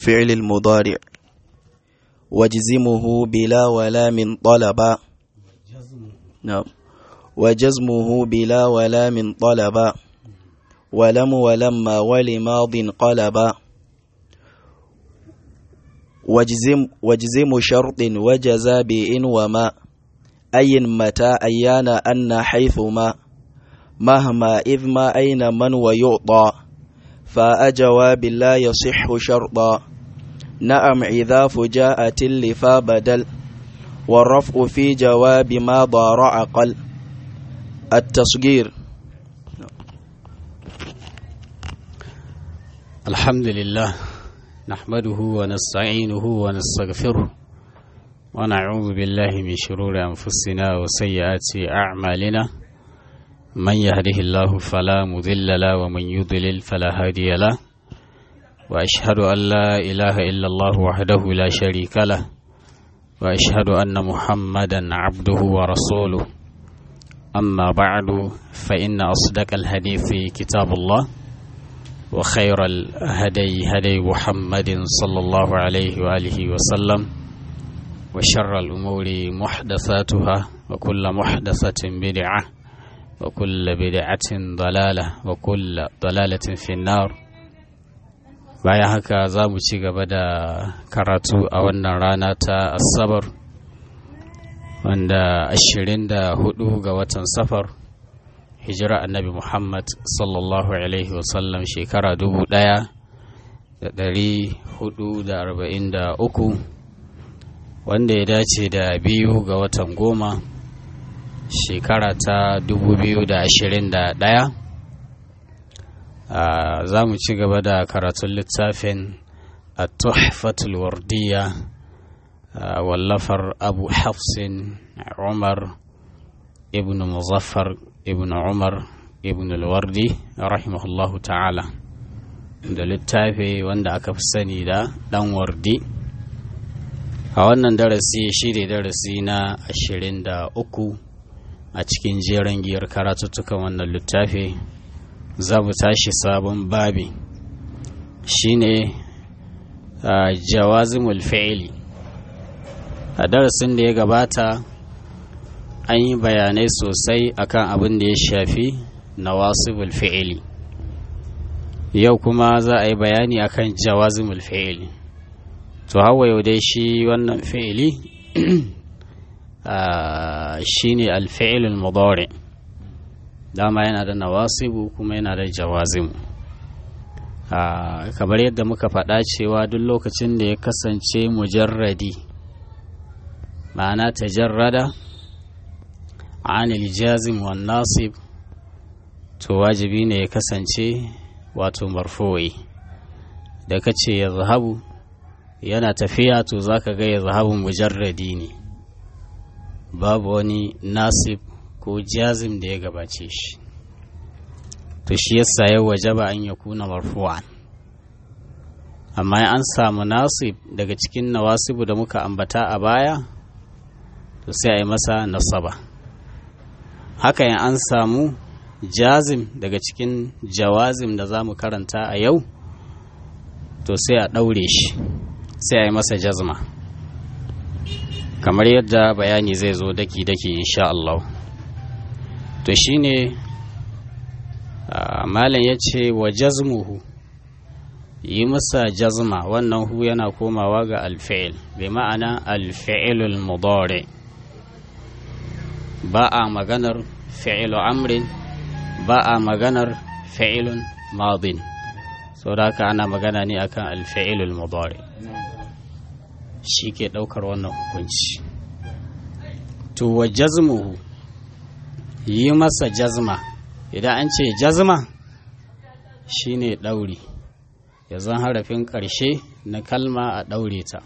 فعل المضارع وجزمه بلا ولا من طلب. نعم. وجزمه بلا ولا من طلب ولم ولما ولماض قلب. وجزم شرط وجزا بإن وما أي متى أيان أن حيثما مهما إذ ما أين من ويعطى فأجواب لا يصح شرطا. نعم إذا فجاءت اللفا بدل والرفع في جواب ما ضارع قل. التصغير. الحمد لله نحمده ونستعينه ونستغفره ونعوذ بالله من شرور أنفسنا وسيئات أعمالنا من يهده الله فلا مضل له ومن يضلل فلا هادي له وأشهد أن لا إله إلا الله وحده لا شريك له وأشهد أن محمدا عبده ورسوله. أما بعد فإن أصدق الحديث كتاب الله وخير الهدي هدي محمد صلى الله عليه وآله وسلم وشر الأمور محدثاتها وكل محدثة بدعة وكل بدعة ضلالة وكل ضلالة في النار. bayan haka za mu ci gaba da karatu a wannan rana ta asabar wanda 24 ga watan safar hijira annabi Muhammad sallallahu alaihi wasallam shekara 1443 wanda ya dace da 2 ga watan 10 shekara ta 2021. za mu ci gaba da karatun littafin at-tuhfatul wardiyya wallafar abu hafsin umar ibn muzaffar ibn umar ibn al-wardi rahimahullahu ta'ala, da littafi wanda aka fi sani da dan wardi. A wannan darasi shi ne darasi na 23 a cikin jeren giyar karatuttukan wannan littafi. Za mu tashi sabon babi shine jawazimul fi'li. A darasin da ya gabata an yi bayanai sosai akan abin da ya shafi nawasibul fi'li. Yau kuma za a yi bayani akan jawazimul fi'li. To hawa yau dai shi wannan fi'li shine al-fi'lul mudari'. Dama yana da nawasibu kuma yana da jawazimu. Kamar yadda muka faɗa cewa duk lokacin da ya kasance mujarradi, ma'ana tajarrada anil jazim wan nasib, to wajibi ne ya kasance wato marfu'i. Da kace ya zahabu yana tafiya, to zaka ga ya zahabu mujarradi ne, babu wani nasib ko jazim da ya gabace shi. To shi yasa ya wajaba an yakuna marfu'an. Amma an samu nasib daga cikin nawasibu da muka ambata a baya, to sai a yi masa nasaba. Haka in an samu jazim daga cikin jawazim da za mu karanta a yau, to sai a ɗaure shi, sai a yi masa jazma, kamar yadda bayani zai zo daki-daki insha Allah. To shi ne malam ya ce wa jazmuhu, yi masa jazma. Wannan hu yana komawa ga alfi'il, bai ma'ana alfi'ilul mudari. Ba a maganar fi'ilu amrin, ba a maganar fi'ilun madin, so da haka ana magana ne akan alfi'ilul mudari, shi ke ɗaukar wannan hukunci. To wa jazmuhu, yi masa jazma. Idan an ce jazma shine ɗauri, ya zan harafin ƙarshe na kalma a ɗaure ta,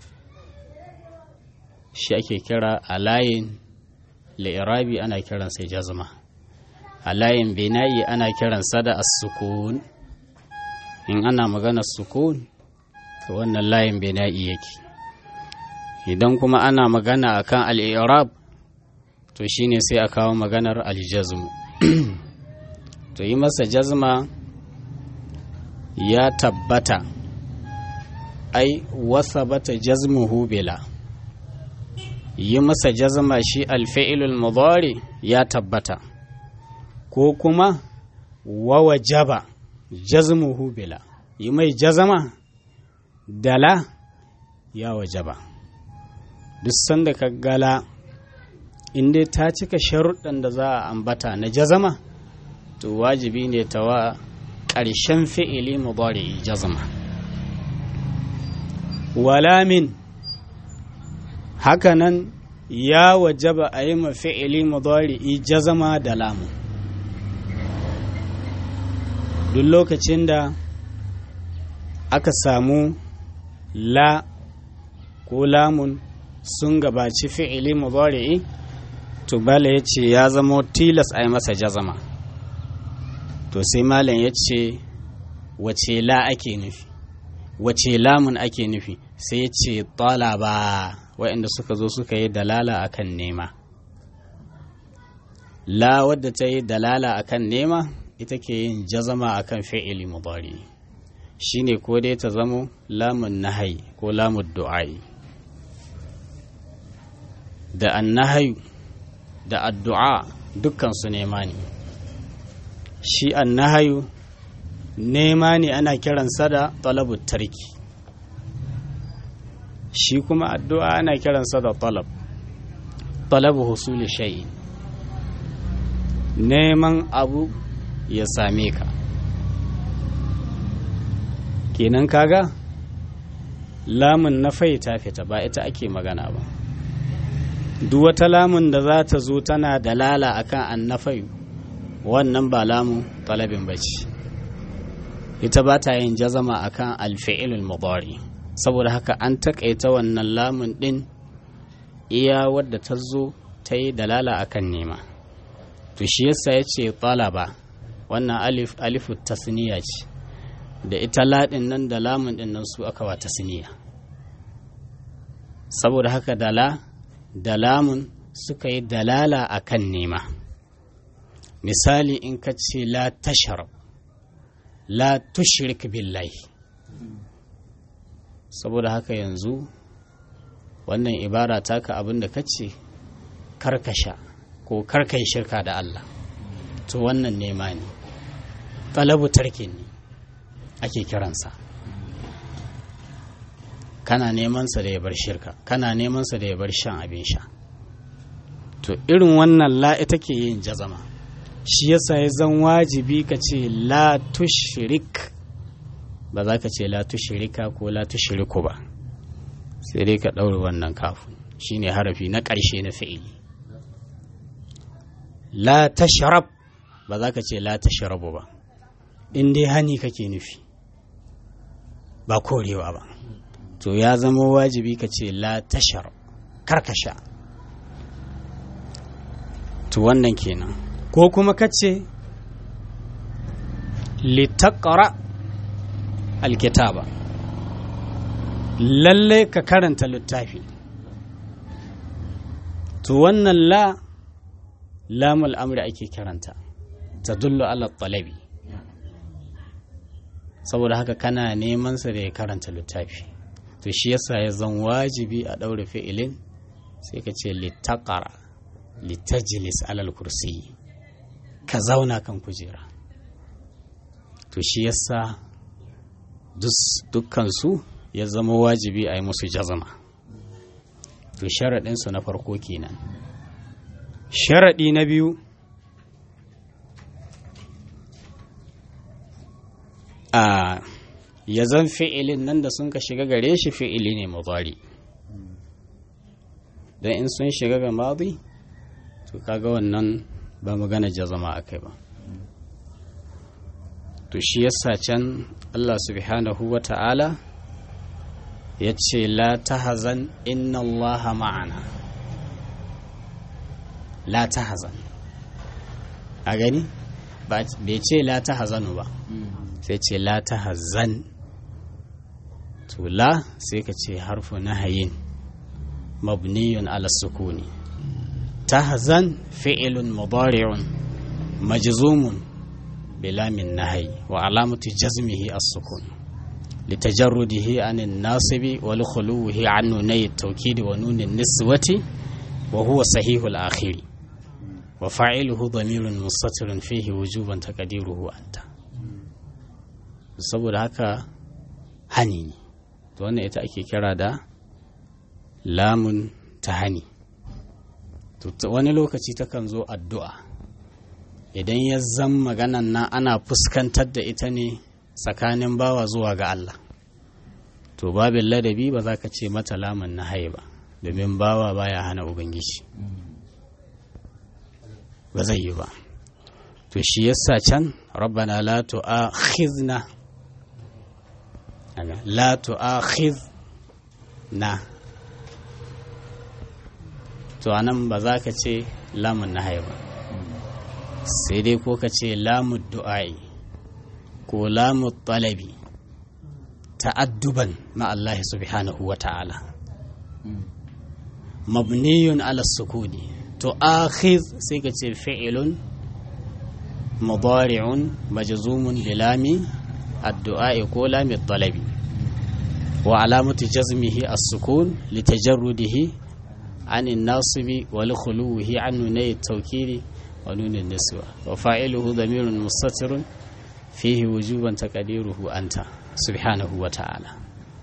shi ake kira a layin li'irabi ana kiransa jazma. A layin bina'i ana kiransa da as-sukun. In ana magana sukun, to wannan layin bina'i yake. Idan kuma ana magana akan al-i'rab, to shine sai a kawo maganar al-jazm. To yi masa jazma ya tabbata ai wasabata jazmuhu bila, yi masa jazma shi alfi'ilul mudari ya tabbata, ko kuma wa wajaba jazmuhu bila, yi mai jazma dala ya wajaba. Duk sanda ka gala inda ta cika sharuɗan da za a ambata na jazama, to wajibi ne ta wa ƙarshen fi'ili mudari jazma. Wala min, hakanan ya wajaba a yi ma fi'ili mudari jazama da lamu. Duk lokacin da aka samu la ko lamun sun gabaci fi'ili mudari, to bala ya ce ya zama tilas a yi masa jazama. To sai malam ya ce wace la ake nufi, wace lamun ake nufi, sai ya ce talaba, waɗanda suka zo suka yi dalala akan nema. La wadda ta yi dalala akan nema ita ke yin jazama akan fi'ili mudari, shine ko dai ta zamo lamun nahai ko lamun du'ai. Da annahayu da addu'a dukkan su nema ne. Shi annahayu nema ne, ana kiransa da talabut tarki, shi kuma addu'a ana kiransa da talabu husuli shay'in, neman abu ya same ka. Kenan kaga lamun na fai ta fita, ba ita ake magana ba. Duk wata lamun da za ta zo tana dalala akan annafayu, wannan ba lamun talabin bace, ita ba ta yin jazama akan alfi'ilul mudari. Saboda haka an takaita wannan lamun din iya wadda ta zo ta yi dalala akan nema. To shi yasa ya ce talaba, wannan alifu tasniya ce, da ita ladin nan da lamun din nan su aka wa tasniya. Saboda haka da lamun suka yi dalala akan nema. Misali in ka ce la tashrab, la tushrik billahi, saboda haka yanzu wannan ibara taka abinda ka ce karkasha ko karkai shirka da Allah, to wannan nema ne, talabu tarkin ne ake kiransa. Kana nemansa da ya bar shirka, kana nemansa da ya bar shan abin sha. To irin wannan la ita ke yin jazama, shi yasa ya zan wajibi ka ce la tushrik, ba za ka ce la tushrika ko la tushriku ba, sai dai ka ɗaure wannan kafin, shine harafi na ƙarshe na fi'ili. La tashrab, ba za ka ce la tashrabu ba, in dai hani kake nufi ba korewa ba, to ya zama wajibi ka ce la tashrab, karkasha. To wannan kenan. Ko kuma ka ce litaqra alkitaba, lalle ka karanta littafi. To wannan lamul amri ake kiranta, tadullu ala talabi, saboda haka kana neman sa da ya karanta littafi. To shi yasa ya zan wajibi a daure fi'ilin, sai ka ce litaqra, litajlis alal kursi, ka zauna kan kujera. To shi yasa dukkansu ya zama wajibi a yi musu jazama. To sharaɗinsu na farko kenan. Sharaɗi na biyu, ya zan fi'ilin nan da sun ka shiga gare shi fi'ili ne mudari. don in sun shiga ga madi to kaga wannan ba magana jazama akai ba. To shi yasa can Allah subhanahu wa ta'ala ya ce la tahzan inna Allah ma'ana, la tahzan, a gani bai ce la tahzanu ba, sai ce la tahzan. To la sai ka ce harfu nahayin mabniyun ala sukuni, tahzan fi'ilun mudari'un majzumun بلام النهي وعلامة جزمه السكون litajarrudihi anin nasibi wal khuluhi an nunay at-tawkid wa nun an-niswati wa huwa sahihul akhiri wa fa'iluhu dhamirun mustatirun fihi wujuban taqdiruhu anta. Saboda haka hani ne, to wannan ita ake kira da lamun ta hani. To wani lokaci takan zo addu'a, idan ya zan maganan nan ana fuskantar da ita ne tsakanin bawa zuwa ga Allah, to babin ladabi ba za ka ce mata lamun na haye ba, domin bawa baya hana ubangiji, ba zai yi ba. To shi yasa can rabbana la tu'akhizna, la tu'akhizna, to anan ba za ka ce lamun na haye ba, sai dai ko ka ce lamun du'a'i ko lamun talabi ta'adduban ma Allah subhanahu wa ta'ala, mabniyun ala sukuni. To akhiz sai ka ce fi'ilun mudari'un majzumun bi lami addu'a'i ko lami talabi wa alamatu jazmihi as-sukun litajarrudihi an an-nasibi wa li khuluhi an nunay at-tawkiri wa nun an-niswa wa fa'iluhu dhamirun mustatirun fihi wujuban taqdiruhu anta subhanahu wa ta'ala.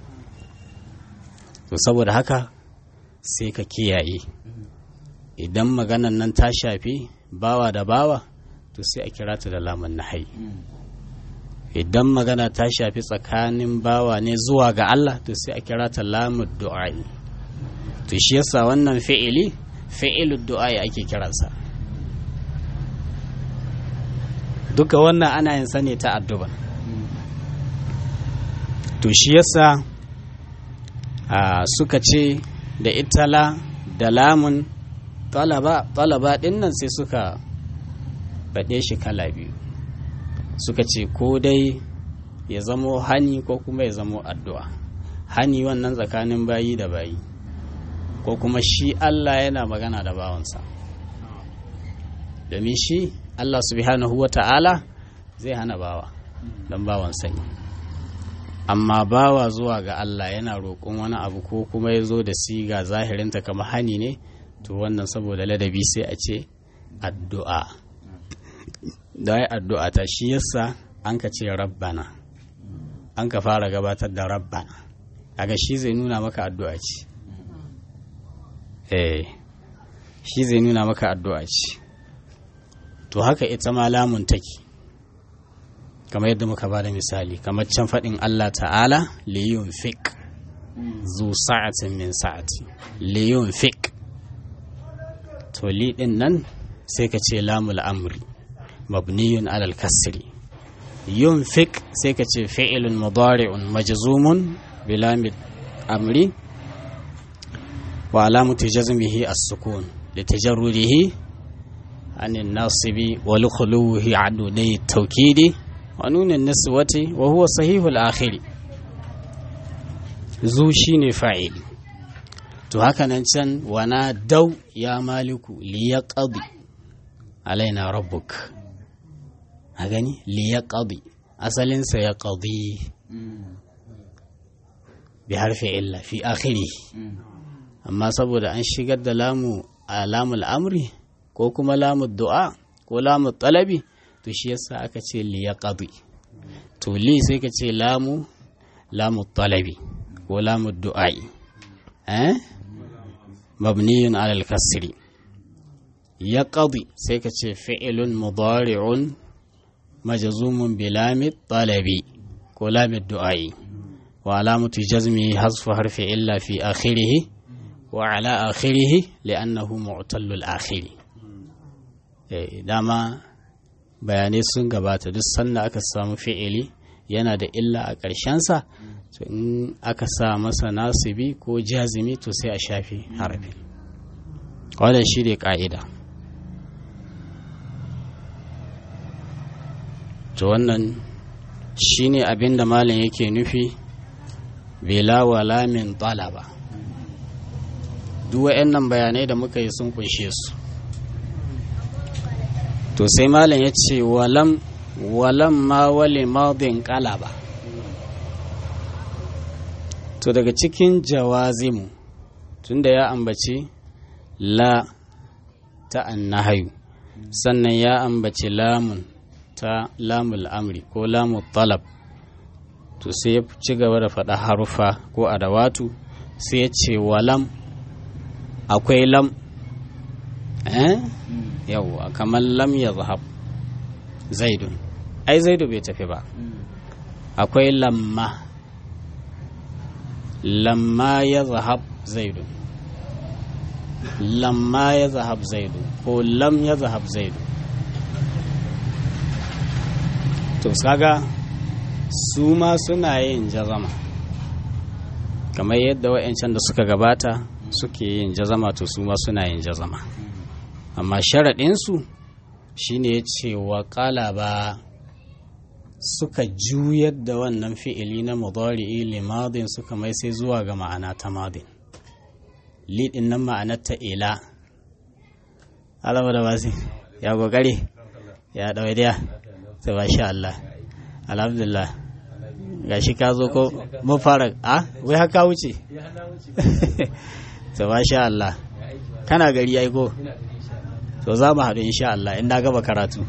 To saboda haka sai ka kiyaye, idan maganan nan ta shafi bawa da bawa to sai a kira ta da lamun nahyi. Idan magana ta shafi tsakanin bawa ne zuwa ga Allah to sai a kira ta lamun du'a'i. To shi yasa wannan fi'ilud du'a'i ake kiransa. Duka wannan ana yin sa ne ta addu'a. To shi yasa suka ce da itala da lamun talaba din nan sai suka faɗe shi kala biyu, suka ce ko dai ya zamo hani ko kuma ya zamo addu'a. Hani wannan tsakanin bayi da bayi, ko kuma shi Allah yana magana da bawansa, domin shi Allah subhanahu wa ta'ala zai hana bawa don bawansa ne, amma bawa zuwa ga Allah yana roƙon wani abu ko kuma ya zo da siga zahirinta kamar hani ne, to wannan saboda ladabi sai a ce addu'a. Da ya addu'a ta shi yasa an ka ce rabbana, an ka fara gabatar da rabbana, kaga shi zai nuna maka addu'a ce. Shi zai nuna maka addu'a ce. To haka ita ma lamun take, kamar yadda muka ba da misali, kamar can faɗin Allah ta'ala liyun fiq zu sa'atin min sa'ati, liyun fiq. To li din nan sai ka ce lamul amri mabniyun alal kasri, yunfiq sai ka ce fi'ilun mudari'un majzumun bi lamil amri wa alamatu jazmihi as-sukun litajarrudihi anin nasibi wa li khuluhi an nunay at-tawkidi wa nun an-niswati wa huwa sahihul akhiri. Zu shine fa'ili. To haka nan can wana dau ya maliku liyaqdi alaina rabbuk, a gani liyaqdi asalinsa ya qadi bi harfi illa fi akhiri, amma saboda an shigar da lamu a lamul amri ko kuma lamul du'a ko lamul talabi, to shi yasa aka ce liyaqdi. To li sai ka ce lamu talabi ko lamu du'ai, mabniyun alal kasri. Yaqdi sai ka ce fi'ilun mudari'un majzumun bi lamit talabi ko lamit du'ai wa alamatu jazmi hasfu harfi illa fi akhirih wa ala akhirih li'annahu mu'tallul akhiri. Dama bayanai sun gabata, duk sanda aka samu fi'ili yana da illa a ƙarshensa, to in aka sa masa nasibi ko jazimi to sai a shafi harfi. Wannan shi ne ƙa'ida. To wannan shi ne abin da malam yake nufi bila wala min talaba. Duk waɗannan bayanai da muka yi sun kunshe su. To sai malam ya ce walam ma wali madin qalaba. to daga cikin jawazimu tunda ya ambaci la ta annahayu sannan ya ambaci lamun ta lamul amri ko lamul talab to sai ya ci gaba da faɗa harufa ko adawatu sai ya ce walam akwai lam yawwa kamar lam ya zahab zaidun ai zaidu bai tafi ba akwai lamma ya zahab zaidun lamma ya zahab zaidu ko lam ya zahab zaidu to kaga su ma suna yin jazama kamar yadda wa'yancan da suka gabata suke yin jazama to su ma suna yin jazama amma sharaɗinsu shine ya ce wa ba suka juyar da wannan fi'ili na mudari'i limadin suka mai sai zuwa ga ma'ana ta madin lidin nan ma'anar ta ila alama da basi ya gogare ya ɗawainiya sai ba sha Allah alhamdulillah gashi ka zo ko mun fara wai haka wuce sai ba sha Allah kana gari ai ko to za mu haɗu insha Allah in na gaba karatu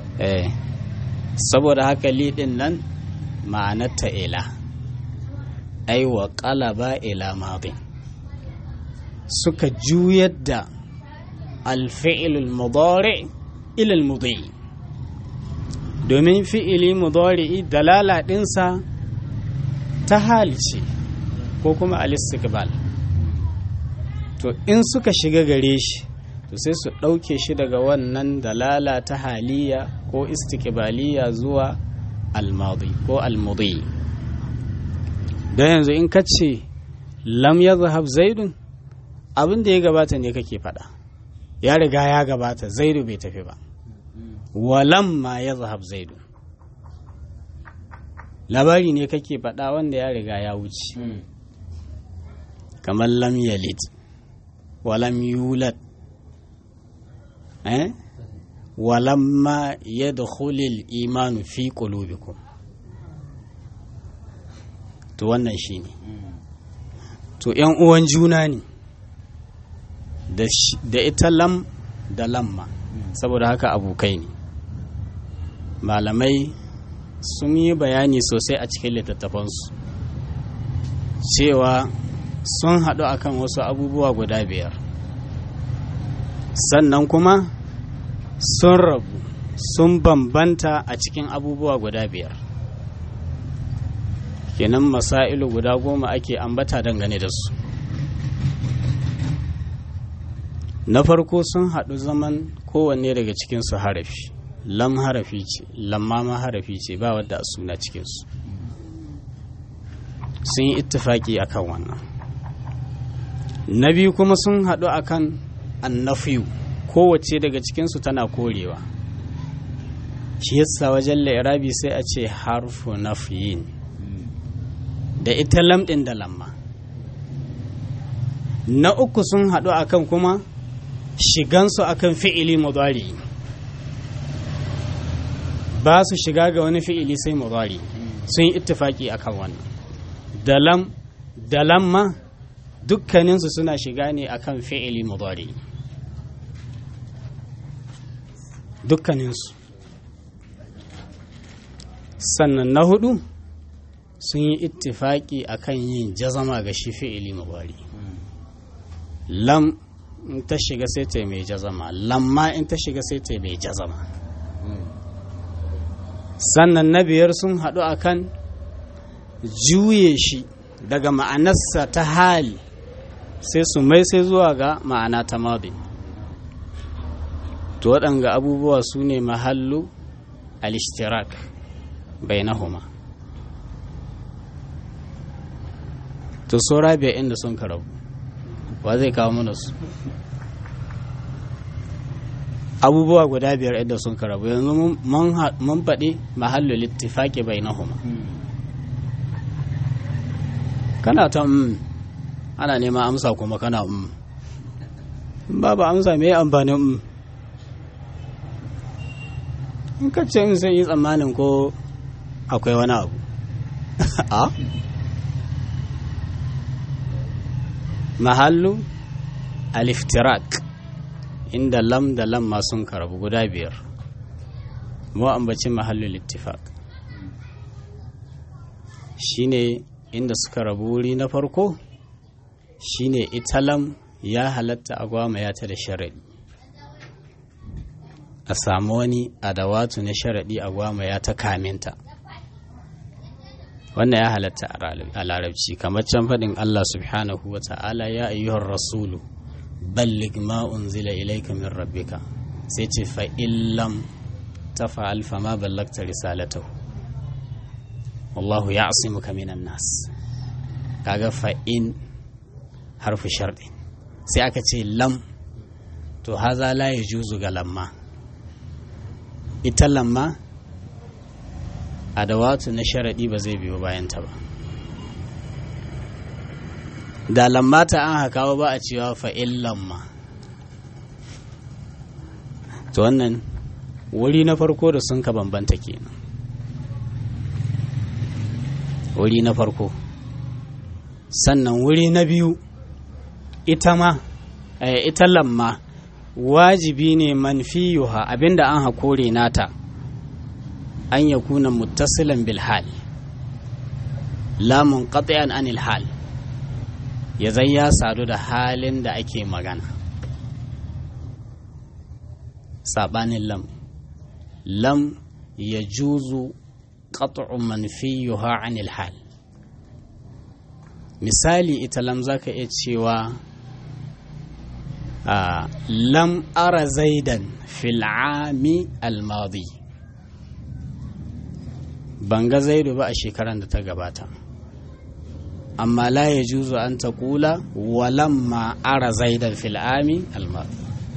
saboda haka lidin nan ma'anar ta ila ai wa qalaba ila madin suka juyar da alfi'il al-mudari ila al-mudi domin fi'ili mudari dalala dinsa ta hali ce ko kuma al-istiqbal to in suka shiga gare shi to sai su ɗauke shi daga wannan dalala ta haliya ko istiqbaliya zuwa al-madi ko al-mudi don yanzu in ka ce lam yazhab zaidun abin da ya gabata ne kake faɗa ya riga ya gabata zaidu bai tafi ba walam ma ya zahab zaidu labari ne kake faɗa wanda ya riga ya wuce kamar lam yalid walam yulad walam ma yadkhulul imanu fi qulubikum to wannan shine to yan uwan juna ne da ita lam da lamma saboda haka abokai ne malamai sun yi bayani sosai a cikin littattafansu cewa sun haɗu akan wasu abubuwa guda 5 sannan kuma sun rabu sun bambanta a cikin abubuwa guda 5 kenan masailu guda 10 ake ambata dangane da su na farko sun haɗu zaman kowanne daga cikinsu harafi lam harafi ce lamma ma harafi ce ba wadda a suna cikinsu sun yi ittifaki akan wannan na biyu kuma sun haɗu akan annafiyu kowace daga cikinsu tana korewa shi yasa wajen la'irabi sai a ce harfu nafiyin da ita lam ɗin da lamma na uku sun haɗu akan kuma shigansu akan fi'ili mudari ba su shiga ga wani fi'ili sai mudari sun yi ittifaki akan wannan da lamma dukkaninsu suna shiga ne akan fi'ili mudari dukkaninsu sannan na hudu sun yi ittifaki akan yin jazama ga shi fi'ili mudari lam in ta shiga sai ta mai jazama lamma in ta shiga sai ta mai jazama sannan na biyar sun haɗu akan juye shi daga ma'anarsa ta hali sai su mai sai zuwa ga ma'ana ta madi to waɗanga abubuwa su ne mahallu al-ishtirak bainahuma to saura biya inda sun karabu wa zai kawo mana su abubuwa guda 5 inda sun karabu yanzu mun faɗi mahallu littifaki bainahuma kana ta ana neman amsa kuma kana in babu amsa me amfanin in ka ce in sai yi tsammanin ko akwai wani abu a mahallu al-iftirak inda lam da lam ma sun karabu guda biyar mu ambaci mahallu al-ittifaq shine inda suka rabu wuri na farko shine ita lam ya halatta a gwamaya ta da sharadi a samu wani adawatu na sharadi a gwamaya ta kaminta wannan ya halatta a larabci kamar can faɗin Allah subhanahu wa ta'ala ya ayyuhar rasulu balligh ma unzila ilayka min rabbika sai ce fa illam tafa'al fa ma ballagta risalatahu wallahu ya'simuka minan nas kaga fa in harfu sharɗi sai aka ce lam to haza la yajuzu ga lamma ita lamma adawatu na sharaɗi ba zai biyo bayanta ba da lamma ta an hakawa ba a cewa fa'in lamma to wannan wuri na farko da sun ka bambanta kenan wuri na farko sannan wuri na biyu ita lamma wajibi ne manfiyuha abinda an hakore nata an yakuna muttasilan bil hal la munqati'an anil hal ya zai ya sadu da halin da ake magana sabanin lam ya juzu qat'u manfiyuha anil hal misali ita lam zaka iya cewa lam ara zaidan fil ami al-madi ban ga zaidu ba a shekaran da ta gabata amma la ya juzu an ta kula walamma ara zaidan fil ami al-madi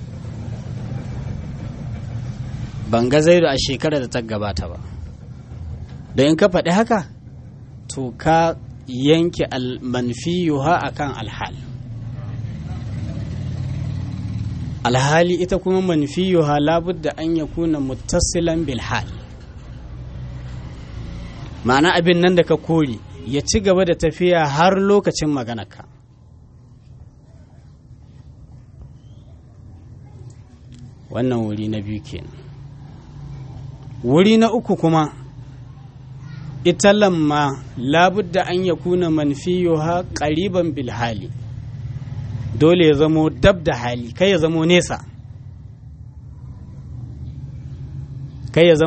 ban ga zaidu a shekarar da ta gabata ba don in ka faɗi haka to ka yanke al-manfiyuha akan al-hal alhali ita kuma manfiyuha labudda an yakuna muttasilan bil hal ma'ana abin nan da ka kori ya ci gaba da tafiya har lokacin maganarka wannan wuri na biyu kenan wuri na uku kuma ita lamma labudda an yakuna manfiyuha qariban bil hali dole ya zamo dab da hali kai ya zamo nesa kai ya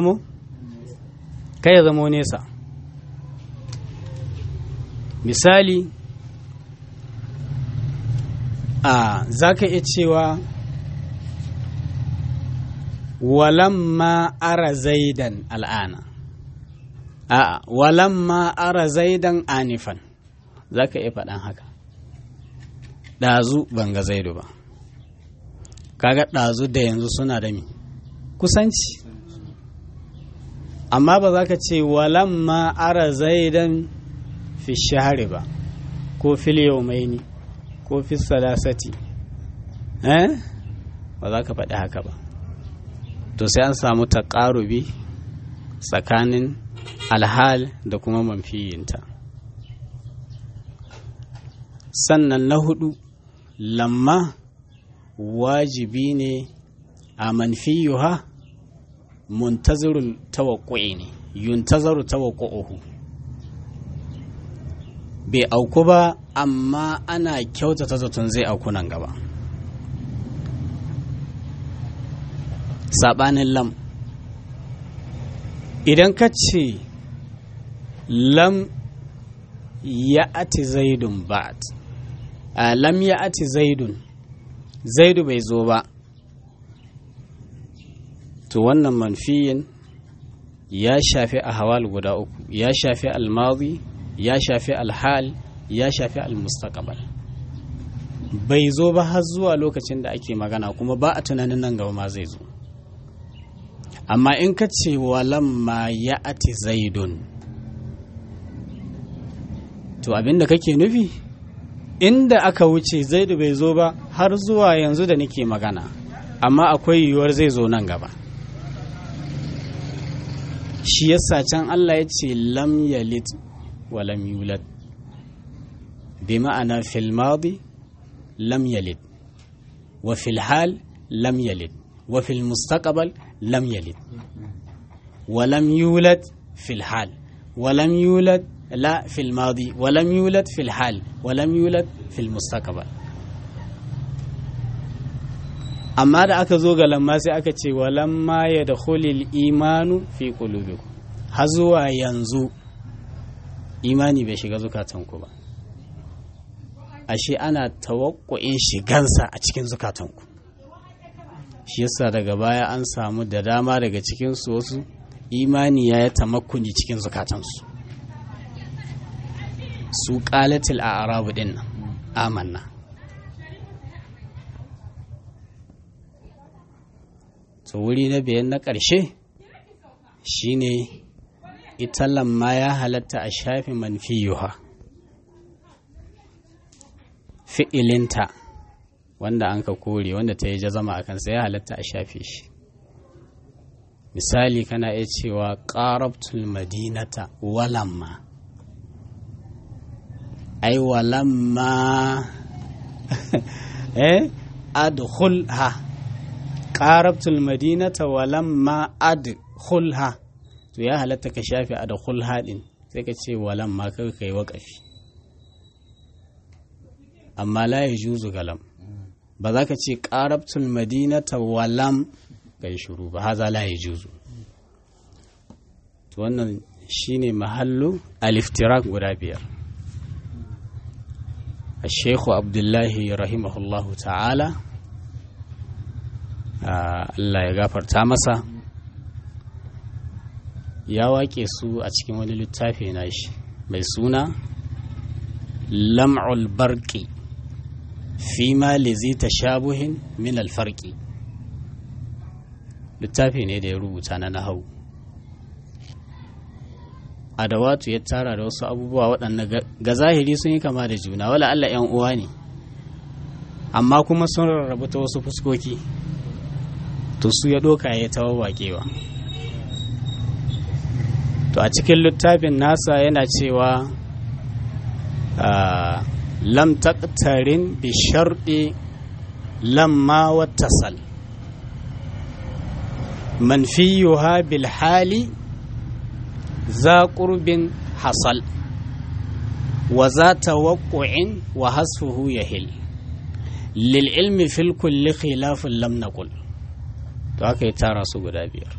zamo nesa misali za ka iya cewa walamma ara zaidan al'ana walamma ara zaidan anifan za ka iya faɗan haka ɗazu ban ga zaidu ba kaga ɗazu da yanzu suna da mi kusanci amma ba za ka ce walamma ara zaidan fi shahari ba ko fil yawmaini ko fi salasati ba za ka faɗi haka ba to sai an samu taƙarubi tsakanin alhal da kuma manfiyinta sannan na hudu lamma wajibi ne a manfiyuha muntazirul tawaqqu'i ne yuntazaru tawaqqu'uhu bai auku ba amma ana kyautata zaton zai auku nan gaba sabanin lam idan ka ce lam ya ati zaidun ba'd lam ya ati zaidu bai zo ba to wannan manfiyin ya shafi ahwal guda uku ya shafi almadi ya shafi alhal ya shafi almustaqbal bai zo ba har zuwa lokacin da ake magana kuma ba a tunanin nan gaba ma zai zo amma in ka ce walamma ya ati zaidun to abinda kake nufi inda aka wuce zaidu bai zo ba har zuwa yanzu da nake magana amma akwai yiwuwar zai zo nan gaba shi yasa can Allah ya ce lam yalid wa lam yulad bi ma'ana fil madi lam yalid wa fil hal lam yalid wa fil mustaqbal lam yalid wa lam yulad fil hal wa lam yulad la fil madi wa lam yulad fil hal wa lam yulad fil mustaqbal. amma da aka zo ga lamma sai aka ce wa lamma yadkhulul imanu fi qulubikum, har zuwa yanzu imani bai shiga zukatanku ba, ashe ana tawakkuin shigansa a cikin zukatanku. shi yasa daga baya an samu da dama daga cikinsu wasu imani ya yi tamakkuni cikin zukatansu. su qalatil a'rabu din nan amanna. to wuri na biyan na ƙarshe shine ita lamma ya halatta a shafi manfiyuha, fi'ilinta wanda an ka kore wanda ta yi jazama a kansa ya halatta a shafe shi. misali kana iya cewa qarabtul madinata walamma, ai walamma adkhulha, qarabtul madinata walamma adkhulha, to ya halatta ka shafe adkhulha din sai ka ce walamma kai kai waƙafi. amma la yajuzu galam, ba za ka ce qarabtul madinata walam kai shuru ba, haza la yajuzu. to wannan shine mahallu al-iftirak guda biyar. الشيخ عبد الله رحمه الله تعالى Allah ya gafarta masa ya waƙe su a cikin wani littafi na shi mai suna lam'ul barqi fi ma lizi tashabuhin min alfarqi. littafi ne da ya rubuta na nahau, adawatu ya tara da wasu abubuwa waɗanda ga zahiri sun yi kama da juna, wala Allah 'yan uwa ne amma kuma sun rarrabu ta wasu fuskoki, to su ya ɗoka ya ta wawaƙewa. to a cikin littafin nasa yana cewa lam taqtarin bi sharɗi lamma wattasal manfiyuha bil hali za ƙurbin hasal wa za tawaqqu'in wa hasfuhu yahil lil ilmi fil kulli khilafin lam naqul. to aka yi tara su guda biyar.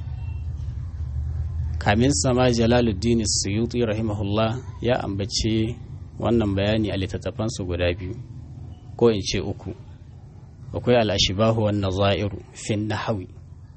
kamin sama Jalaluddin Suyuti rahimahullah ya ambace wannan bayani a littattafansu guda biyu ko in ce uku. akwai al-ashbahu wan nazairu fi nahwi,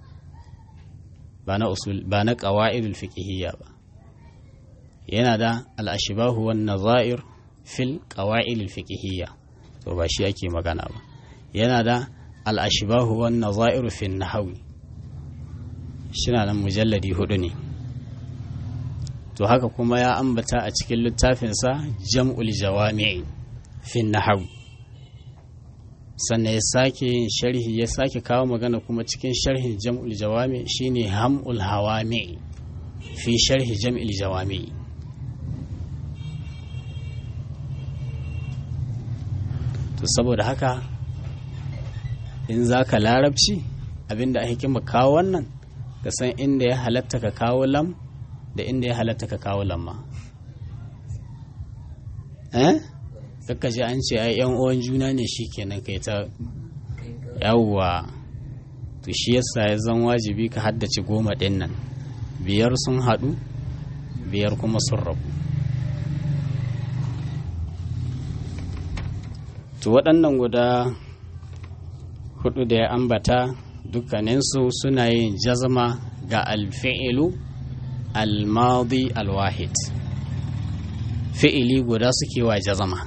ba na usul ba na qawaidul fiqhiyya ba. yana da al-ashbahu wan nazair fil qawaidil fiqhiyya, to ba shi ake magana ba. yana da al-ashbahu wan nazair fil nahwi, shi na nan mujalladi 4 ne. to haka kuma ya ambata a cikin littafinsa jam'ul jawami'i fin nahwi, sannan ya sake yin sharhi, ya sake kawo magana kuma cikin sharhin jam'ul jawami shine ham'ul hawami fi sharhi jam'il jawami. to saboda haka in zaka larabci abinda a hikima kawo wannan ka san inda ya halatta ka kawo lam da inda ya halatta ka kawo lamma. Kakka ji an ce ai yan uwan juna ne shikenan kai ta yawwa. to shi yasa ya zan wajibi ka haddace 10 din nan, 5 sun haɗu 5 kuma sun rabu. to waɗannan guda 4 da ya ambata dukkaninsu suna yin jazma ga alfi'ilu al-madi al-wahid, fi'ili guda suke wa jazama,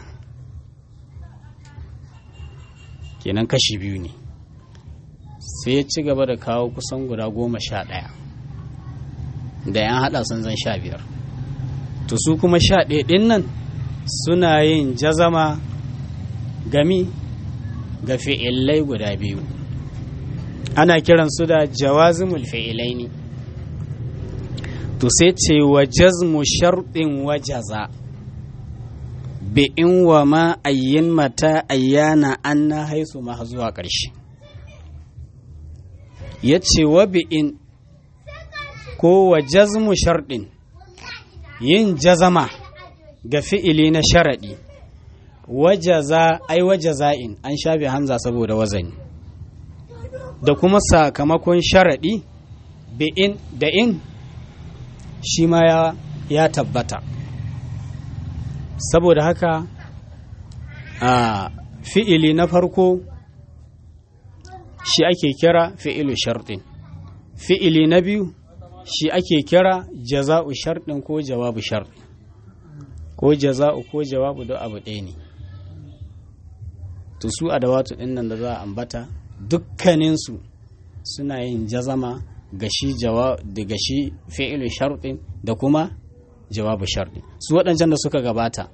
kenan kashi biyu ne. sai ya ci gaba da kawo kusan guda 11 da yan hada sun zan 15. to su kuma 11 din nan suna yin jazama gami ga fi'ilai guda biyu, ana kiransu da jawazimul fi'ilaini. to sai ce wa jazmu sharɗin wajaza bi in wa ma ayyin mata ayyana an na haisu ma zuwa ƙarshe. Ya ce wa bi in ko wa jazmu sharɗin, yin jazama ga fi'ili na sharaɗi, wajaza ai wajaza'in an shafe hamza saboda wazani, da kuma sakamakon sharaɗi bi in da in shi ma ya tabbata. Saboda haka a fi'ili na farko shi ake kira fi'ilu sharɗin, fi'ili na biyu shi ake kira jaza'u sharɗin ko jawabu sharɗin, ko jaza'u ko jawabu da abu ɗaya ne. To su adawatu ɗin nan da za a ambata dukkaninsu suna yin jazama ga shi fi'ilu sharɗin da kuma jawabu sharɗin. Su waɗancan da suka gabata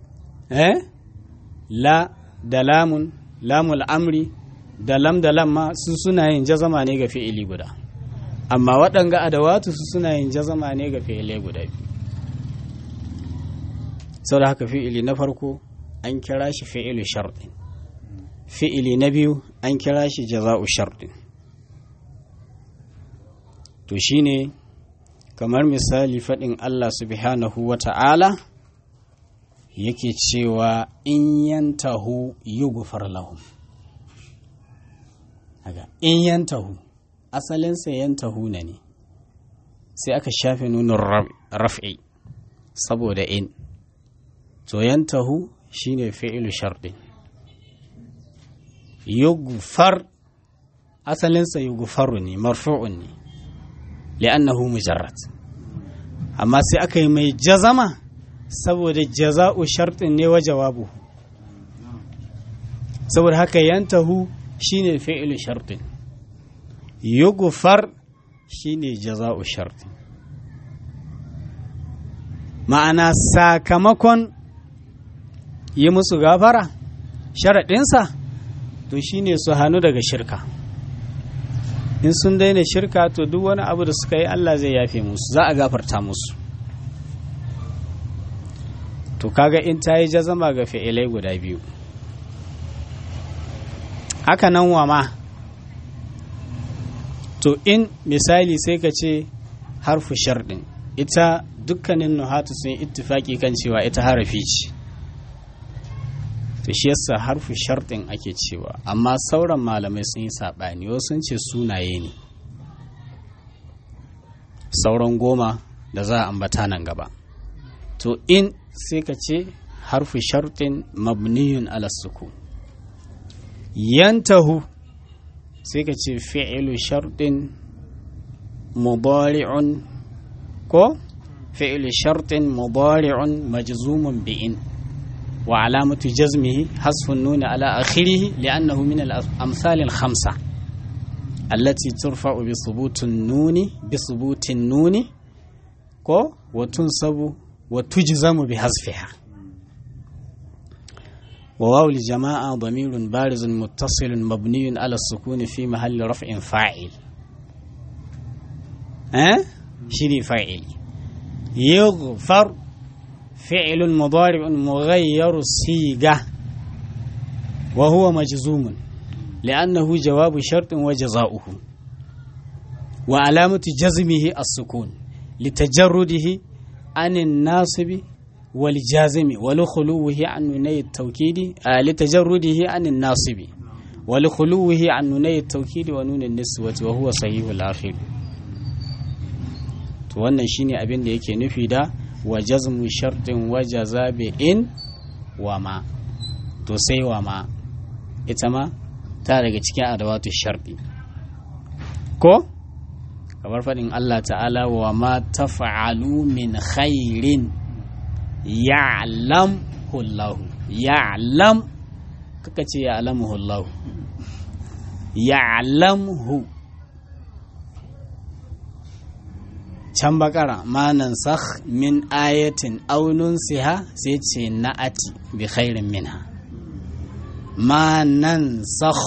la da lamun, lamul amri da lam ma su suna yin jazama ne ga fi'ili guda, amma waɗanga adawatu su suna yin jazama ne ga fi'ilai guda biyu. Sau da haka fi'ili na farko an kira shi fi'ilu sharɗin, fi'ili na biyu an kira shi jaza'u sharɗin. To shine kamar misali faɗin Allah subhanahu wa ta'ala yake cewa in yantahu yughfar lahum. In yantahu asalinsa yantahu ne sai aka shafe nunin raf'i saboda in. To yantahu shine fi'ilu sharɗin. Yughfar asalinsa yughfaru ne, marfu'un ne li'annahu mujarrad, amma sai aka yi mai jazama saboda jaza'u sharɗin ne wa jawabu. Saboda haka yantahu shine fi'ilu sharɗin, yughfar shine jaza'u sharɗin. Ma'ana sakamakon yi musu gafara sharaɗinsa to shine su hannu daga shirka. In sun daina shirka to duk wani abu da suka yi Allah zai yafe musu, za a gafarta musu. To kaga in ta yi jazama ga fi'ilai guda biyu. Haka nan wa ma, to in misali sai ka ce harfu sharɗin, ita dukkanin nuhatu sun yi ittifaki kan cewa ita harafi ce. To shi yasa harfu sharɗin ake cewa, amma sauran malamai sun yi saɓani, wasu sun ce sunaye ne, sauran 10 da za a ambata nan gaba. To in sai ka ce harfu sharɗin mabniyun ala sukun. Yantahu sai ka ce fi'ilu sharɗin mudari'un ko fi'ilu sharɗin mudari'un majzumun bi'in وعلامة جزمه حذف النون على آخره لأنه من الأمثال الخمسة التي ترفع بثبوت النون وتنصب وتجزم بحذفها. وواو الجماعة ضمير بارز متصل مبني على السكون في محل رفع فاعل. شيني فاعل. يغفر فعل مضارع مغير الصيغة وهو مجزوم لأنه جواب شرط وجزاؤه، وعلامة جزمه السكون لتجرده عن الناصب والجازم ولخلوه عن نوني التوكيد لتجرده عن الناصب ولخلوه عن نوني التوكيد ونون النسوة وهو صحيح الآخر. wannan shine abin da yake nufi da wa jazmu shartin wa jazabi in wa ma. To sai wa ma ita ma ta daga cikin adawatu sharti ko kamar fadin Allah ta'ala wa ma taf'alu min khairin ya'lamhu Allah. Ya'lam kaka ce ya'lamuhu Allah, ya'lamhu. Can bakara ma nansakh min ayatin aw nunsiha sai ce na'ati bi khairin minha. Ma nansakh,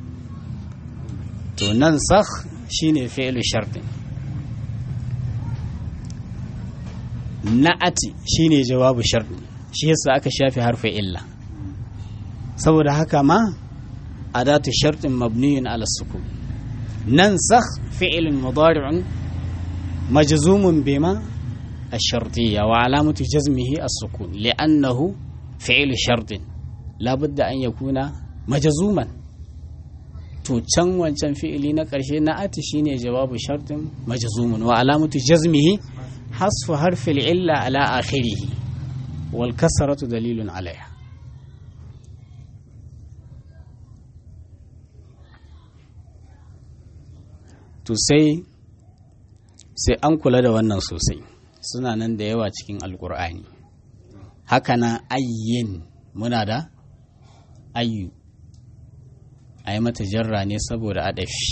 to nansakh shine fi'lu shartin, na'ati shine jawabu shartin. shi yasa aka shafe harfin illa saboda haka ma adatu shartin mabniyun ala sukun nansakh fi'lun mudari'un majzumun bima الشرطية وعلامة جزمه السكون لأنه فعل شرط لا بد أن يكون مجزوما to can wancan fi'ili na ƙarshe na ati shine jawabu shartin majzumun wa alamatu jazmihi hasfu harfil illa ala akhirih wal kasratu dalilun alaiha to sai an kula da wannan sosai suna nan da yawa cikin alkur'ani haka na ayyin muna da ayyu a yi mata jarra ne saboda adafi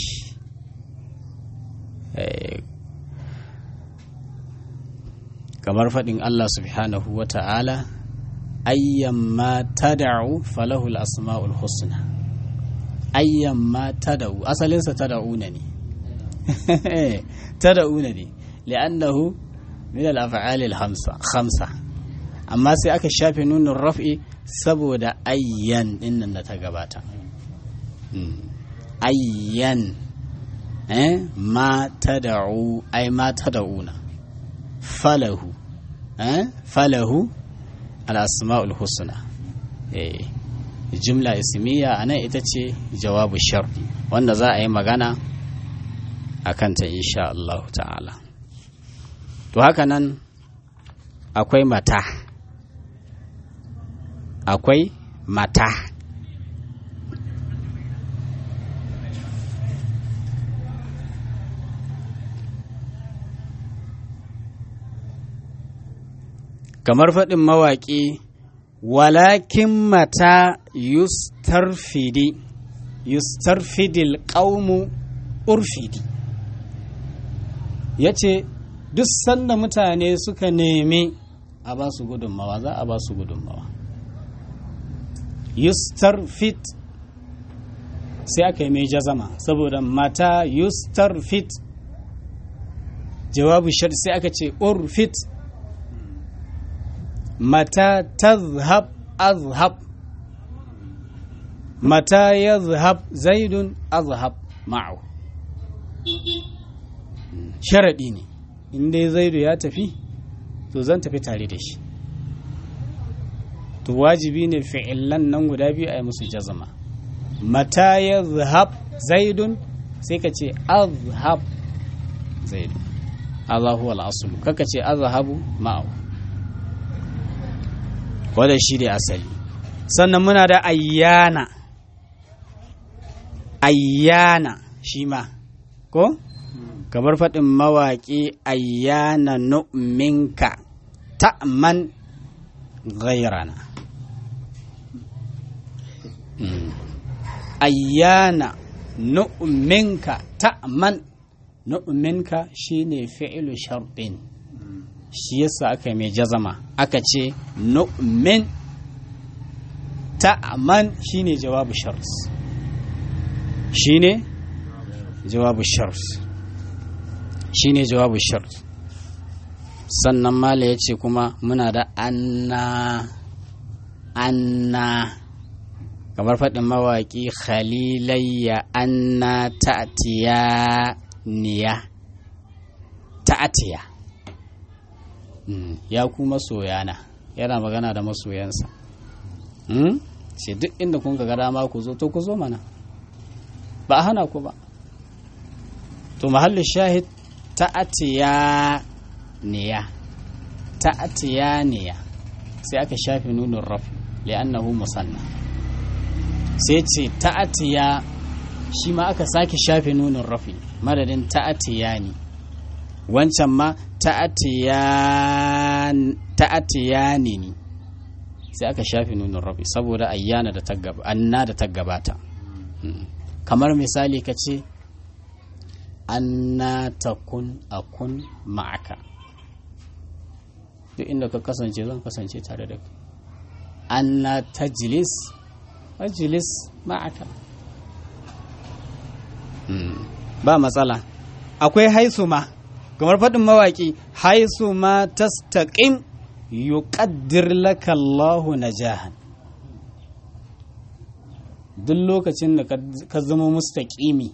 kamar faɗin Allah subhanahu wa ta'ala ayyamma tad'u falahu al-asma'ul husna ayyamma tad'u asalinsa tad'una ne tad'una ne li'annahu min al-af'al al-khamsa amma sai aka shafe nunin raf'i saboda ayyan dinnan da ta gabata ayyan ma tad'u ay ma tad'una falahu falahu al-asma'ul husna jumla ismiya anan ita ce jawabu sharti wanda za a yi magana akan ta insha Allah ta'ala to haka nan akwai mata kamar faɗin mawaƙi walakin mata yustarfidil ƙaumu urfidi ya ce duk sanda mutane suka nemi a ba su gudunmawa za a ba su gudunmawa yustarfid sai aka yi mai jazama saboda mata yustarfid jawabu shar sai aka ce urfid mata tazhab azhab mata yazhab zaidun azhab ma'u sharaɗi ne in dai zaidu ya tafi to zan tafi tare da shi to wajibi ne fi'illan nan guda biyu a yi musu jazama mata yazhab zaidun sai ka ce azhab zaidu Allahu wal aslu kaka ce azhabu ma'u wadda shi ne asali sannan muna da ayyana shi ma ko kamar faɗin mawaƙi ayyana nu'minka ta'man ghairana ayyana nu'minka ta'man nu'minka shine fi'lu shartin shi yasa aka mai jazama aka ce nu'min ta'man shine jawabu shart shine jawabu shart shine jawabu shart sannan mala ya ce kuma muna da anna kamar faɗin mawaƙi khalilayya anna ta'atiya ya ku masoyana yana magana da masoyansa sai duk inda kun ga dama ku zo to ku zo mana ba a hana ku ba to mahallin shahid ta'atiya niya sai aka shafi nunin rafi li'annahu musanna sai ce ta'atiya shi ma aka sake shafi nunin rafi madadin ta'atiya ne wancan ma ta'atiya ne sai aka shafi nunin rafi saboda ayyana da anna da ta gabata kamar misali ka ce anna takun akun ma'aka duk inda ka kasance zan kasance tare da kai anna tajlis ajlis ma'aka ba matsala akwai haisu ma kamar faɗin mawaƙi haisu ma tastaqim yuqaddir laka Allahu najahan duk lokacin da ka zama mustaqimi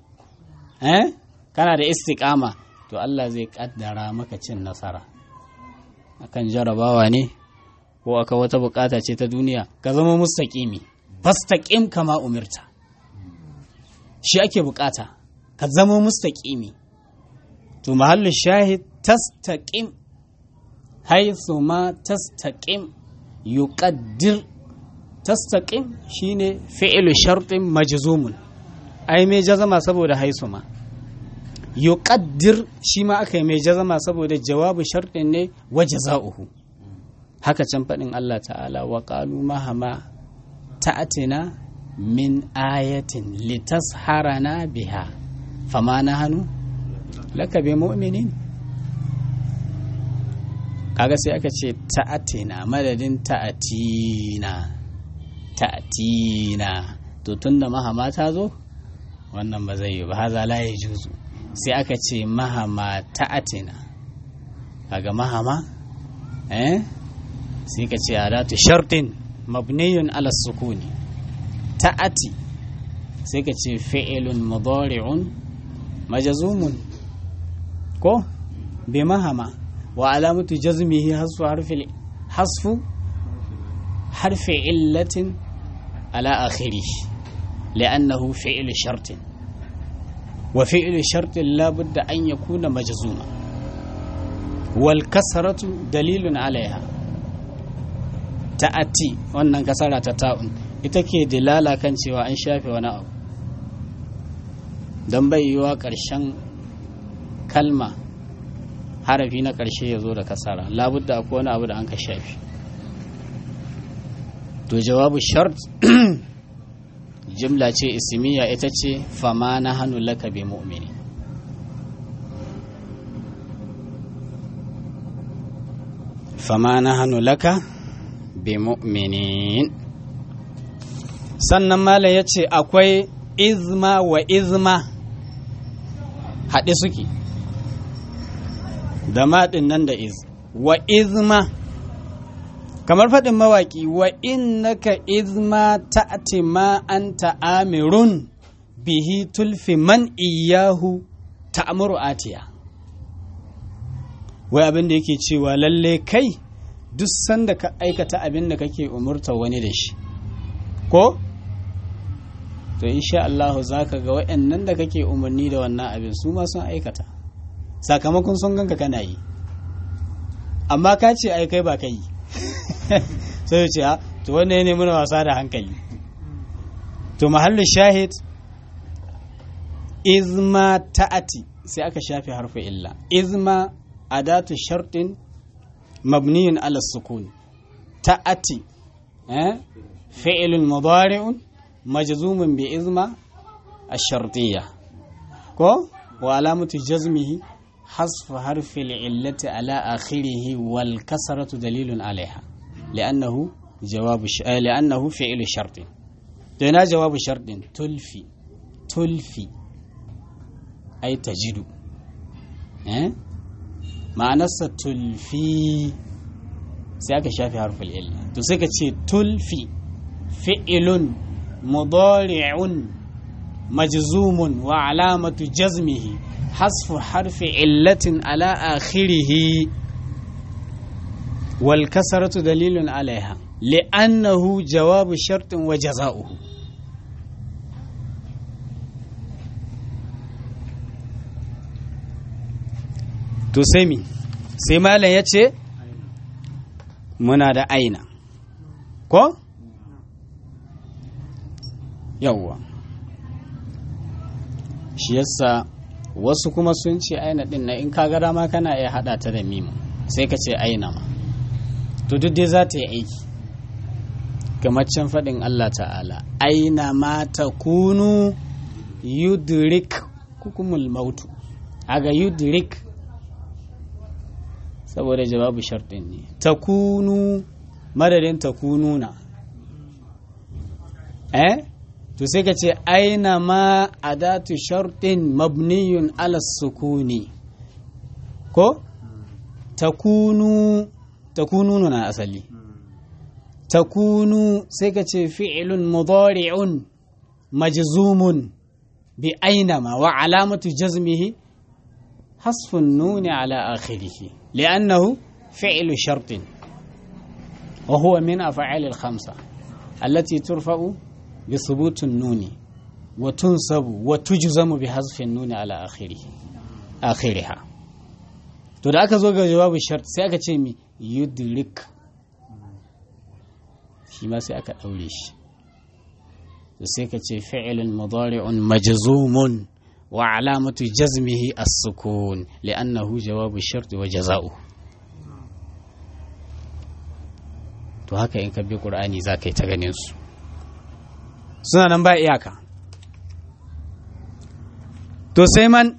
kana da istiqama to Allah zai kaddara maka cin nasara akan jarabawa ne ko aka wata bukata ce ta duniya ka zama mustaqimi fastaqim kama umirta shi ake bukata ka zama mustaqimi to mahallu shahid tastaqim haythu ma tastaqim yuqaddir tastaqim shine fi'lu shartin majzumun ai mai jazama saboda haythu ma yuqaddir shi ma aka yi mai jazama saboda jawabu shartin ne wa jaza'uhu haka can fadin Allah ta'ala wa qalu mahama ta'atina min ayatin litasharana biha fama nahnu laka bi mu'minin kaga sai aka ce ta'atina madadin ta'atina to tunda mahama ta zo wannan ba zai yi ba haza la yajuzu sai aka ce mahama ta'atina kaga mahama sai ka ce adatu shartin mabniyun ala sukuni ta'ati sai ka ce fi'ilun mudari'un majzumun ko bi mahama wa alamatu jazmihi hasfu harfi illatin ala akhirih li'annahu fi'il shartin wa fi'il shartin la budda an yakuna majzuma wal kasratu dalilun alaiha ta'ati wannan kasara ta ta'un ita ke dilala kan cewa an shafe wani abu don bai yiwa ƙarshen kalma harafi na ƙarshe ya zo da kasara labudda akwai wani abu da an ka shafi to jawabu shart jimla ce ismiya ita ce fama na hannu laka bi mu'mini fama na hannu laka bi mu'minin sannan mala ya ce akwai izma wa izma haɗe suke da maɗin nan da iz wa izma kamar faɗin mawaƙi wa innaka izma ta'ati ma anta amirun bihi tulfi man iyahu ta'muru atiya wai abin da yake cewa lalle kai duk sanda ka aikata abin da kake umurta wani da shi ko to insha Allah zaka ga waɗannan da kake umarni da wannan abin su ma sun aikata sakamakon sun ganka kana yi amma ka ce ai kai ba kai sai ce to wannan ne muna wasa da hankali to mahallin shahid izma ta'ati sai aka shafe harfi illa izma adatu shartin mabniyun ala sukun ta'ati fi'lun mudari'un majzumun bi izma ash-shartiyya ko wa alamatu jazmihi hasfu harfi al-illati ala akhirih wal kasratu dalilun alaiha li'annahu fi'lu shartin to ina jawabu shartin tulfi ay tajidu ma'anarsa tulfi sai aka shafi harfin illa to sai ka ce tulfi fi'ilun mudari'un majzumun wa alamatu jazmihi hasfu harfi illatin ala akhirih wal kasratu dalilun alaiha li'annahu jawabu shartin wa jaza'uhu to sai malam ya ce muna da aina ko yawwa shi yasa wasu kuma sun ce aina din na in ka ga dama kana iya hada ta da mimu sai ka ce aina ma to duk dai za ta yi aiki kamar can faɗin Allah ta'ala aina ma takunu yudrik hukumul mautu aga yudrik saboda jawabu sharɗin ne takunu madadin takununa to sai ka ce aina ma adatu sharɗin mabniyun ala sukuni ko takunu takunu na asali takunu sai ka ce fi'ilun mudari'un majzumun bi ainama wa alamatu jazmihi hasfun nuni ala akhirih li'annahu fi'lu shartin wa huwa min af'al al-khamsa allati turfa'u bi thubut an-nun wa tunsabu wa tujzamu bi hazfi an-nun ala akhiriha to da aka zo ga jawabu shart sai aka ce mi yudrik shi ma sai aka daure shi to sai ka ce fi'lun mudari'un majzumun wa alamatu jazmihi as-sukun li'annahu jawabu shart wa jazaa'uhu to haka in ka bi qur'ani zaka yi ta ganin su suna nan ba iyaka to sai man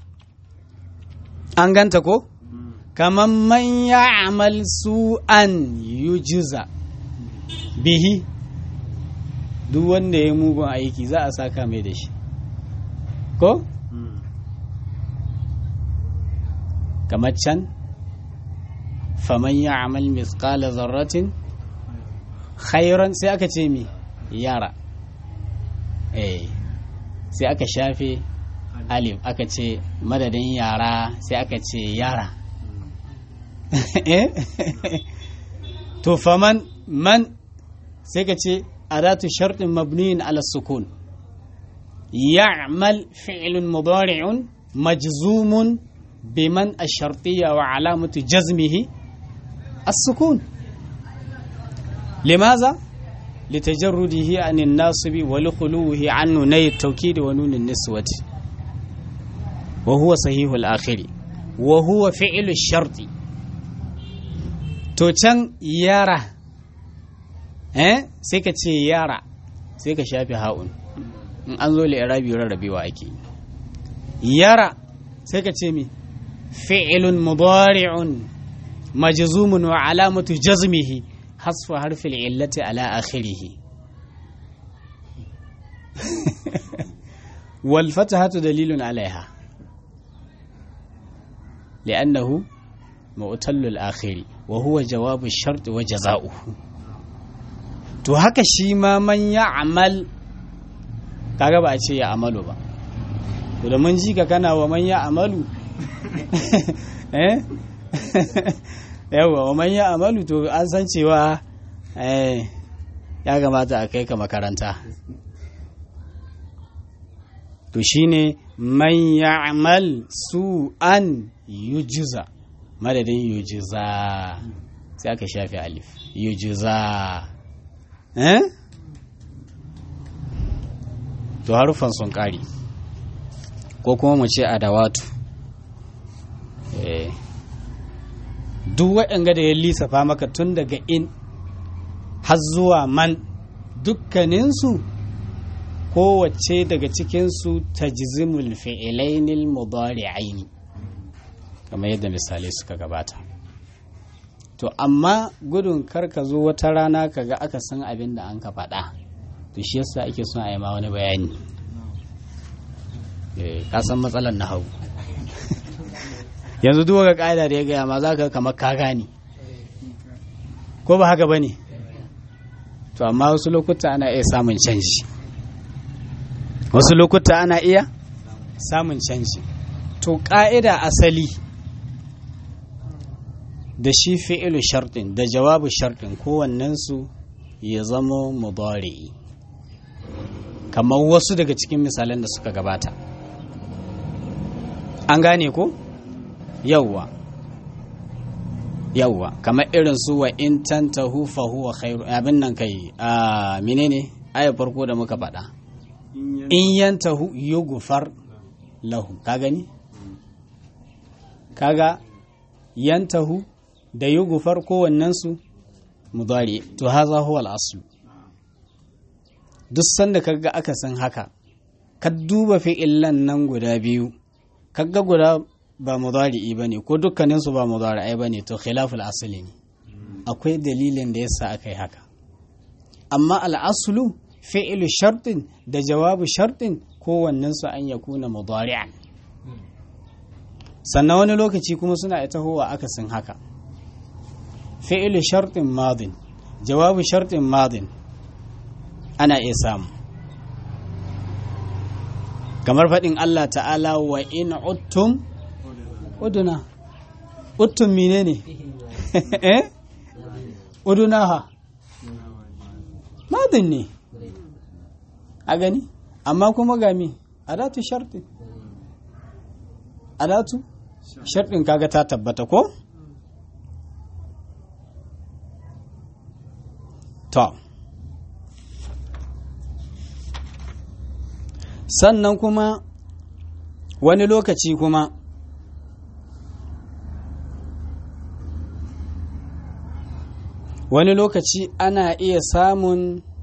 an ganta ko kaman man ya'mal su'an yujza bihi duk wanda ya mugun aiki za a saka mai da shi ko kamar can faman ya'mal mithqala dharratin khairan sai aka ce mi yara sai aka shafe alif aka ce madadin yara sai aka ce yara to faman man sai ka ce adatu shartin mabniyin ala sukun ya'mal fi'lun mudari'un majzumun biman ash-shartiyya wa alamatu jazmihi as-sukun limaza litajarrudihi an an-nasb wa likhuluhi an nunay at-tawkid wa nun an-niswati wa huwa sahih al-akhir wa huwa fi'lu ash-shart to can yara sai ka ce yara sai ka shafe ha'un in an zo li'irabi rarrabewa ake yara sai ka ce mi fi'lun mudari'un majzumun wa alamatu jazmihi hasfu harfil illati ala akhirih wal fathatu dalilun alaiha li'annahu mu'tallul akhiri wa huwa jawabu ash-shart wa jazaohu to haka shi ma man ya'mal kaga ba a ce ya amalu ba to da mun ji ka kana wa man ya'malu yawa wa man ya'malu to an san cewa ya gamata a kai ka makaranta to shine man ya'mal su'an yujza madadin yujza sai aka shafi alif yujza to harufan sun ƙari ko kuma mu ce adawatu duk waɗanda da ya lissafa maka tun daga in har zuwa man dukkaninsu kowace daga cikinsu ta jizimul fi'ilainil mudari'aini kamar yadda misalai suka gabata to amma gudun karka zo wata rana kaga aka san abin da an ka faɗa to shi yasa ake son a yi ma wani bayani ka san matsalar na hau yanzu duk ga ƙa'ida da ya gaya ma za ka kamar ka gane ko ba haka ba ne to amma wasu lokuta ana iya samun canji wasu lokuta ana iya samun canji to ƙa'ida asali da shi fi'ilu shartin da jawabu shartin kowannensu ya zama mudari'i kamar wasu daga cikin misalan da suka gabata an gane ko yawwa kamar irin su wa in tantahu fa huwa khairu abin nan kai menene aya farko da muka faɗa in yantahu yughfar lahu ka gani kaga yantahu da yughfar kowannensu mudari to haza huwa al-asl duk sanda kaga aka san haka ka duba fi'illan nan guda biyu kaga guda ba mudari'i bane ko dukkanin su ba mudari'ai bane to khilaful asli ne akwai dalilin da yasa akai haka amma al-aslu fi'lu shartin da jawabu shartin kowannen su an yakuna mudari'an sannan wani lokaci kuma suna ita huwa akasin haka fi'lu shartin madin jawabu shartin madin ana iya samu kamar faɗin Allah ta'ala wa in uttum uduna uttum menene uduna ha madin ne a gani amma kuma ga me adatu shartin adatu shartin kaga ta tabbata ko to sannan kuma wani lokaci kuma ana iya samun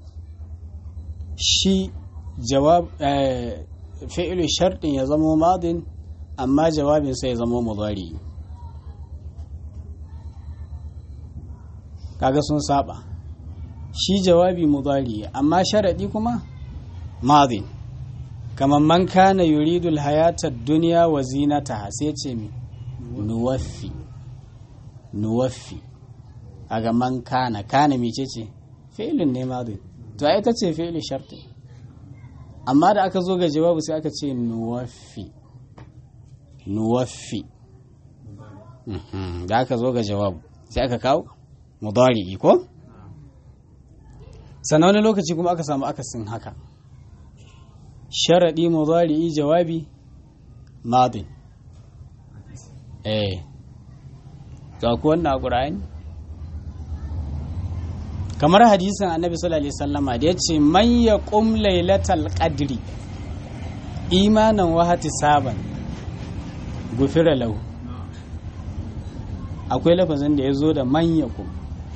shi jawab fi'lu shartin ya zama madin amma jawabin sai ya zama mudari kaga sun saba shi jawabi mudari amma sharadi kuma madin kamar man kana yuridu alhayata ad-dunya wa zinataha sai ce mi nuwaffi aga man kana mice ce fi'lun ne madin to ai ta ce fi'lu sharti amma da aka zo ga jawabu sai aka ce nuwaffi da aka zo ga jawabu sai aka kawo mudari ko sannan wani lokaci kuma aka samu akasin haka sharaɗi mudari jawabi madin to ku wannan a ƙura'ani kamar hadisin annabi sallallahu alaihi wasallama da yace man yaqum lailatal qadri imanan wa ihtisaban gufira lahu akwai lafazin da yazo da man yaqum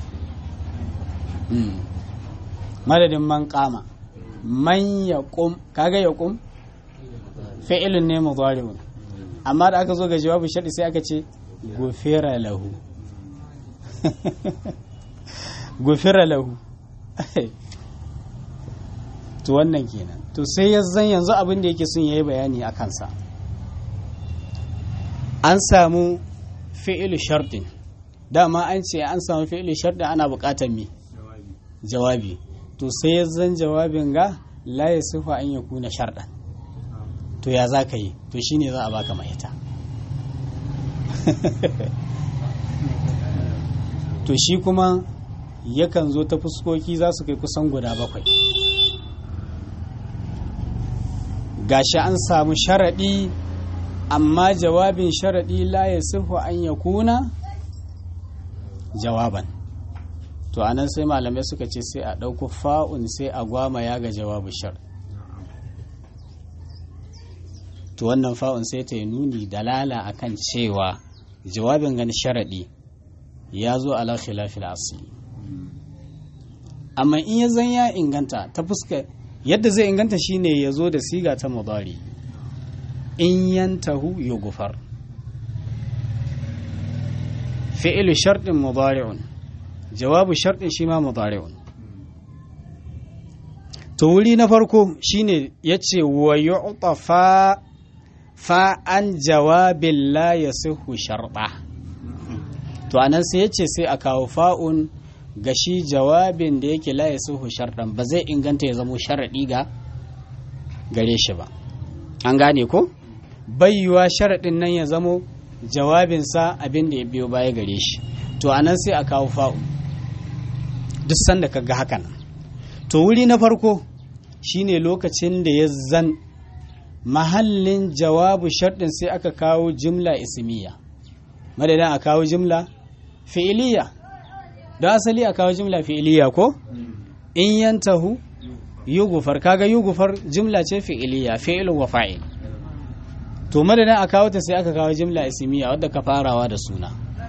madadin man qama man yaqum kaga yaqum fi'ilun ne mudari'un amma da aka zo ga jawabu shar'i sai aka ce gufira lahu gufira lahu to wannan kenan to sai yanzu abin da yake son yayi bayani a kansa an samu fi'il shartin dama an ce an samu fi'il shartin ana buƙatar me jawabi to sai jawabin ga la yasifu an yakuna shartan to ya zaka yi to shine za a baka mahita to shi kuma yakan zo ta fuskoki za su kai kusan guda 7 gashi an samu sharaɗi amma jawabin sharaɗi la ya sifu an ya kuna jawaban to anan sai malamai suka ce sai a ɗauko fa'un sai a gwama ya ga jawabu shar to wannan fa'un sai ta yi nuni dalala akan cewa jawabin gani sharaɗi ya zo ala khilafil asli amma in ya zan ya inganta ta fuska yadda zai inganta shine ya zo da siga ta mudari in yantahu yughfar fi'lu shartin mudari'un jawabu shartin shi ma mudari'un to wuri na farko shine yace wa yu'ta fa an jawabin la yasihu sharta to anan sai yace sai a kawo fa'un ga shi jawabin da yake la yasihu shartan ba zai inganta ya zamo sharadi ga gare shi ba an gane ko bayyuwa sharadin nan ya zamo jawabinsa abin da ya biyo baya gare shi to anan sai a kawo fa'u duk sanda ka ga hakan to wuri na farko shine lokacin da ya zan mahallin jawabu sharɗin sai aka kawo jumla ismiya madadin a kawo jumla fi'iliya don asali a kawo jumla fi'iliya ko in yantahu yughfar kaga yughfar jumla ce fi'iliya fi'ilun wa fa'il to madadin a kawo ta sai aka kawo jumla ismiya wadda ka farawa da suna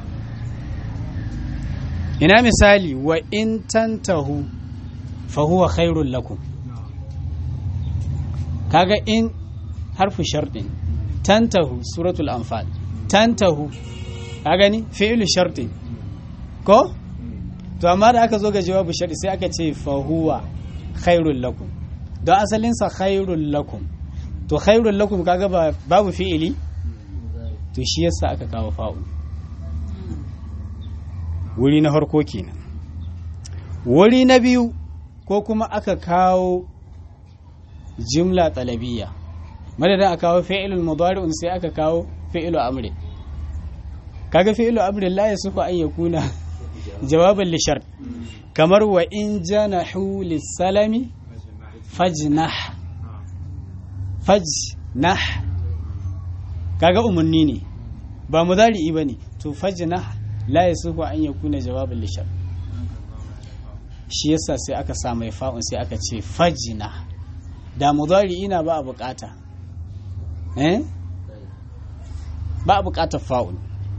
ina misali wa in tantahu fa huwa khairul lakum kaga in harfu shartin tantahu suratul anfal tantahu kaga ni fi'lu shartin ko to amma da aka zo ga jawabu sharti sai aka ce fa huwa khairul lakum don asalin sa khairul lakum to khairul lakum kaga babu fi'ili to shi yasa aka kawo fa'u wuri na farko kenan. Wuri na biyu ko kuma aka kawo jimla talabiyya, madadin a kawo fi'ilul mudari'un sai aka kawo fi'ilu amri. Kaga fi'ilu amri la yasufu an yakuna jawaban li shart, kamar wa in janahu lis-salami fajnah. Kaga umarni ne ba mudari'i bane, to fajnah la yasufu an yakuna jawaban li shart. Shi yasa sai aka sa mai fa'un sai aka ce fajnah. Da mudari'i na ba a bukata ba a bukatar fa'ul.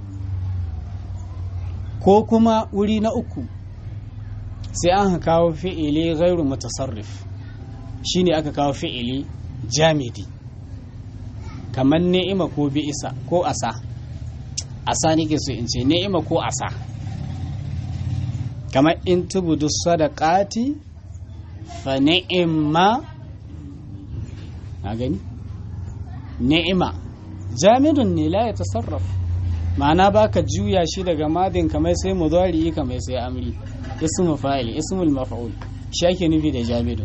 Ko kuma wuri na uku sai an kawo fi'ili ghairu mutasarrif, shine aka kawo fi'ili jamidi kamar ni'ima ko bi'isa ko asa nake so in ce ni'ima ko asa, kamar in tubudu sadaqati fa ni'imma. a gani ni'ima jamidun ne la ya tasarraf, ma'ana baka juya shi daga madin kamar sai mudari kamar sai amri, ismu fa'il ismul maf'ul shi ake nufi da jamidun.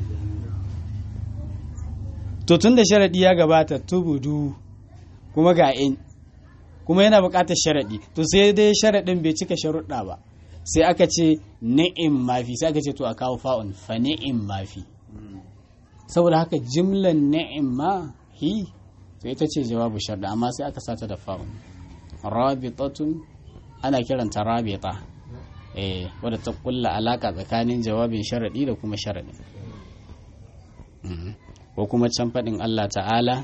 to tun da sharadi ya gabata tubudu kuma ga in kuma yana buƙatar sharadi, to sai dai sharadin bai cika sharuɗa ba, sai aka ce ni'im mafi, sai aka ce to a kawo fa'un fa ni'im mafi. Saboda haka jimlan ni'ima hi to ita ce jawabu sharda, amma sai aka sata da fa'un. Rabitatun ana kiranta rabita, wadda ta kulla alaka tsakanin jawabin sharadi da kuma sharadi. Ko kuma can faɗin Allah ta'ala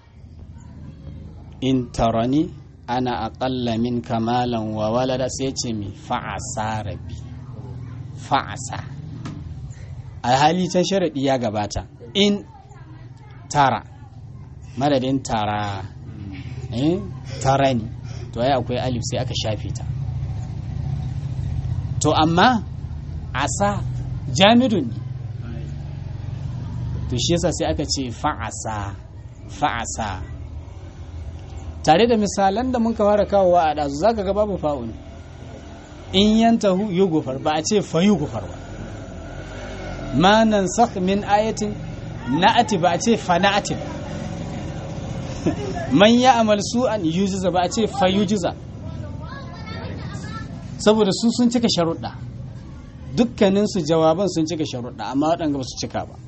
in tarani ana aqalla min kamalan wa walada, sai ce mi fa'asa rabbi, fa'asa. Alhali can sharadi ya gabata in tara madadin tara tara ne, to ai akwai alif sai aka shafe ta. To amma asa jamidun ne, to shi yasa sai aka ce fa'asa. Tare da misalan da mun fara kawowa a ɗazu zaka ga babu fa'un. In yantahu yughfar, ba a ce fa yughfar ba. Ma nansakh min ayatin na'ati, ba a ce fa na'ati. Man ya'mal su'an yujza, ba a ce fa yujza. Saboda su sun cika sharuɗa, dukkanin su jawaban sun cika sharuɗa, amma waɗanda ba su cika ba.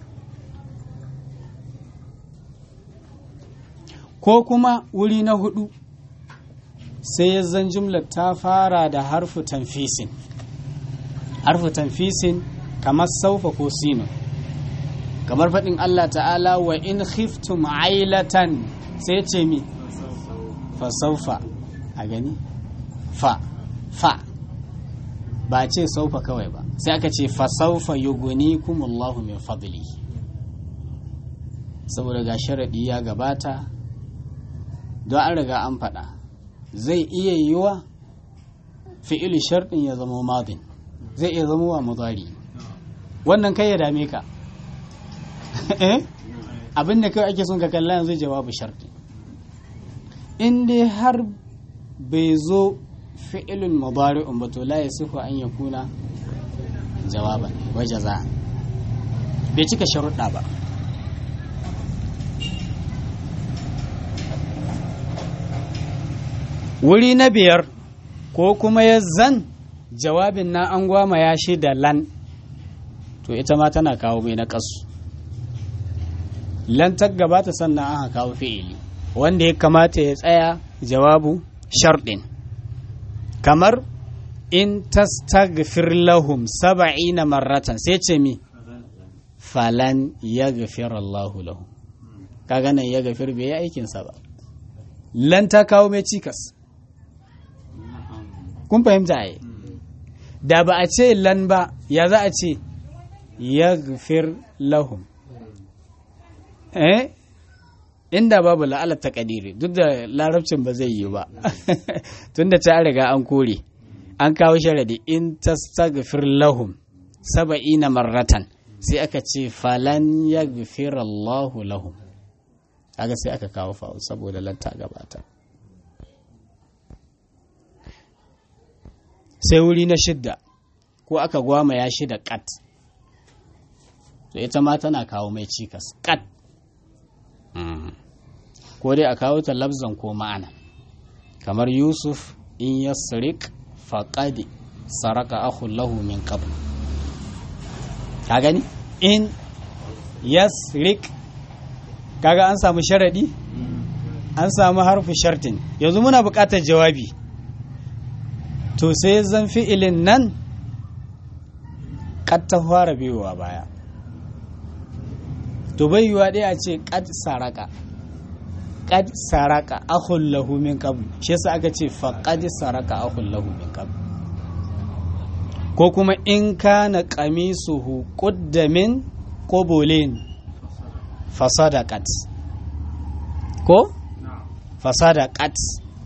Ko kuma wuri na hudu sai ya zan jumlar ta fara da harfu tanfisin. Harfu tanfisin kamar saufa ko sino, kamar faɗin Allah ta'ala wa in khiftum ailatan, sai ce mi fa saufa. A gani fa ba ce saufa kawai ba, sai aka ce fa saufa yughnikumullahu min fadli, saboda ga sharadi ya gabata don an riga an faɗa. Zai iya yiwa fi'il sharɗin ya zama madin, zai iya zama wa mudari, wannan kai ya dame ka. Abin da kai ake son ka kalla yanzu jawabu sharɗi. In dai har bai zo fi'ilun mudari'un ba, to la yasifu an yakuna jawaban wa jaza'an, bai cika sharuɗa ba. Wuri na biyar ko kuma ya zan jawabin na an gwama ya shi da lan, to ita ma tana kawo mai na ƙasu. Lan ta gabata sannan aka kawo fi'ili wanda ya kamata ya tsaya jawabu sharɗin, kamar in tastaghfir lahum 70 marratan, sai ce mi falan yaghfir Allahu lahum. Kaga nan yaghfir bai yi aikinsa ba, lan ta kawo mai cikas. Kun fahimta ai? Da ba a ce lan ba, ya za a ce yaghfir lahum? Inda babu la'alar takadiri, duk da larabcin ba zai yi ba. Tunda ta riga an kore, an kawo sharadi in tastaghfir lahum 70 marratan, sai aka ce falan yaghfir Allahu lahum. Kaga sai aka kawo fa'u saboda lanta gabata. sai wuri na shidda ko aka gwama ya shi da kat, to ita ma tana kawo mai cikas kat, ko dai a kawo ta lafzan ko ma'ana, kamar Yusuf in yasrik faqad saraka akhun lahu min qabl. Ka gani in yasrik, kaga an samu sharadi, an samu harfi shartin, yanzu muna buƙatar jawabi, to sai zan fi'ilin nan kad ta fara biyowa baya, to bai yiwa ɗaya a ce kad saraka akhun lahu min qabl, shi yasa aka ce faqad saraka akhun lahu min qabl. Ko kuma in kana qamisuhu qudda min qubulin fasadaqat, ko fasadaqat,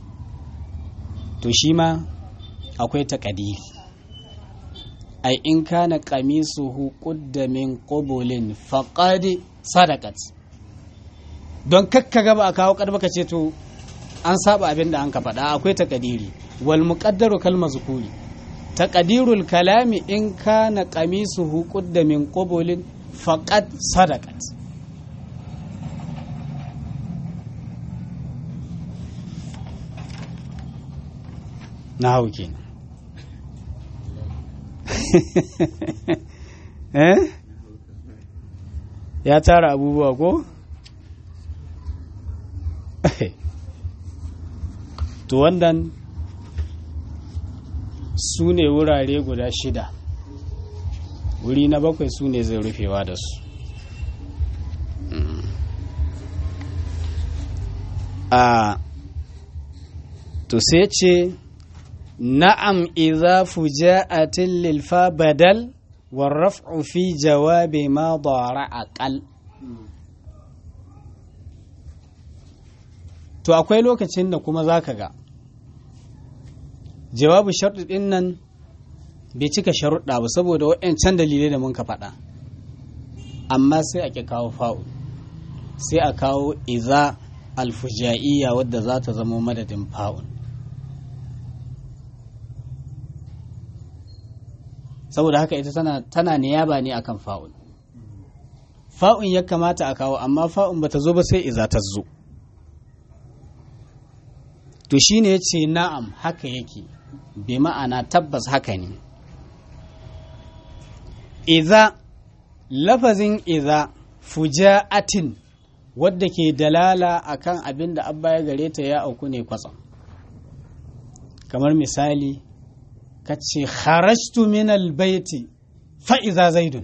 to shi ma akwai takadiri, ai in kana qamisuhu qudda min qubulin faqad sadaqat, don kakka gaba a kawo karba ka ce to an saba abin da an ka faɗa, akwai takadiri. Wal muqaddaru kal mazkuri, taqdirul kalami in kana qamisuhu qudda min qubulin faqad sadaqat. Na hau kenan. Ya tara abubuwa ko? To wannan su ne wurare guda shida, wuri na bakwai su ne zai rufewa da su. To sai ce na'am idza fuja'atil lil fa badal والرفع في جواب ما ضارع أقل. To akwai lokacin da kuma zaka ga jawabu sharɗi ɗin nan bai cika sharuɗa ba saboda waɗancan dalilai da mun ka faɗa, amma sai a ƙi kawo fa'u, sai a kawo iza alfujaiya wadda za ta zama madadin fa'un. Saboda haka ita tana niyaba ne akan fa'un. Fa'un ya kamata a kawo, amma fa'un bata zo ba sai iza ta zo. To shine yace na'am haka yake, bi ma'ana tabbas haka ne. Iza, lafazin iza fuja'atin wadda ke dalala akan abin da abba ya gare ta ya auku ne kwatsam. Kamar misali kace kharajtu min albayti fa iza zaidun,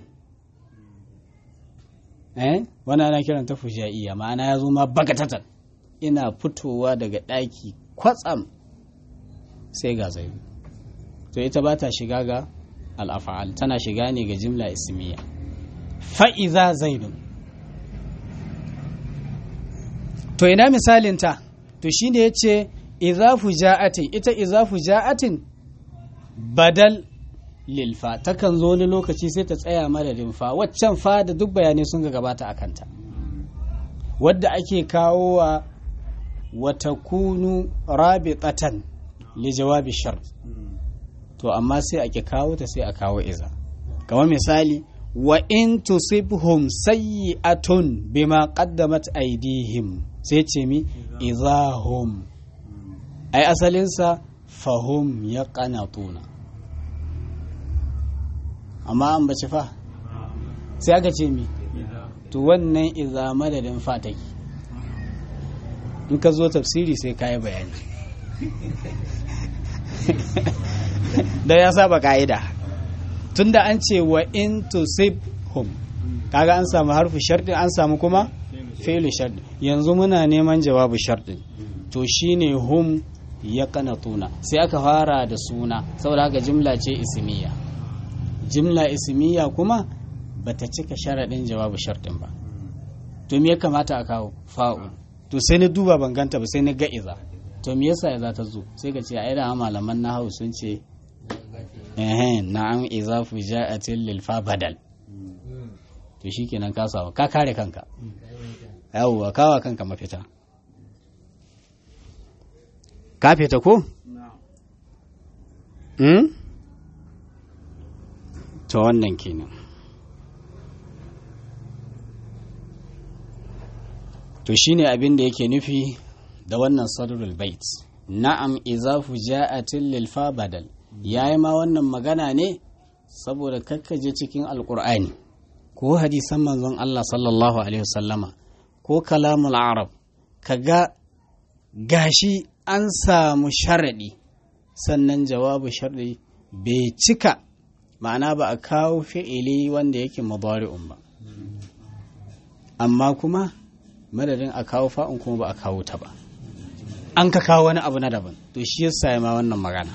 wannan ana kiranta fujaiya, ma'ana ya zo ma bagatatan, ina fitowa daga ɗaki kwatsam sai ga zaidu. To ita ba ta shiga ga al'afa'al, tana shiga ne ga jimla ismiya. fa iza zaidun, to ina misalinta? To shine yace idza fuja'atin, ita idza fuja'atin badal lilfa, takan zo wani lokaci sai ta tsaya madadin fa, waccan fa da duk bayanai sun ga gabata a kanta, wadda ake kawo wa wata kunu rabitatan li jawabi shart. To amma sai ake kawo ta sai a kawo iza, kamar misali wa in tusibhum sayyi'atun bima qaddamat aydihim, sai ce mi idahum, ai asalinsa fahum yaqanatuna, amma an bace fa sai aka ce mi, to wannan iza madadin fa take. In ka zo tafsiri sai ka yi bayani da ya saba ka'ida, tunda an ce wa in tusibhum, kaga an samu harfi sharɗin, an samu kuma fi'lu sharɗin. Yanzu muna neman jawabu sharɗin, to shine hum yaqanatuna, sai aka fara da suna saboda haka jimla ce ismiya. Jimla ismiya kuma bata cika sharaɗin jawabu sharɗin ba, to me ya kamata a kawo? Fa'u. To sai na duba ban ganta ba, sai na ga iza, to me yasa iza ta zo? Sai ka ce ai da malaman nahwu sun ce na'am iza fuja'atil lil fa badal. To shikenan ka samu, ka kare kanka, yawwa kawa kanka mafita. Ka fita ko? to wannan kenan. To shine abin da yake nufi da wannan sadrul bait. Na'am idza fuja'atil lil fa badal, yayi ma wannan magana ne saboda kakkaje cikin alqur'ani ko hadisan manzon Allah sallallahu alaihi wasallama ko kalamul arab kaga gashi an samu sharadi sannan jawabu sharadi bai cika, ma'ana ba a kawo fi'ili wanda yake mudari'un ba, amma kuma madadin a kawo fa'un kuma ba a kawo ta ba, an ka kawo wani abu na daban. To shi yasa ya ma wannan magana,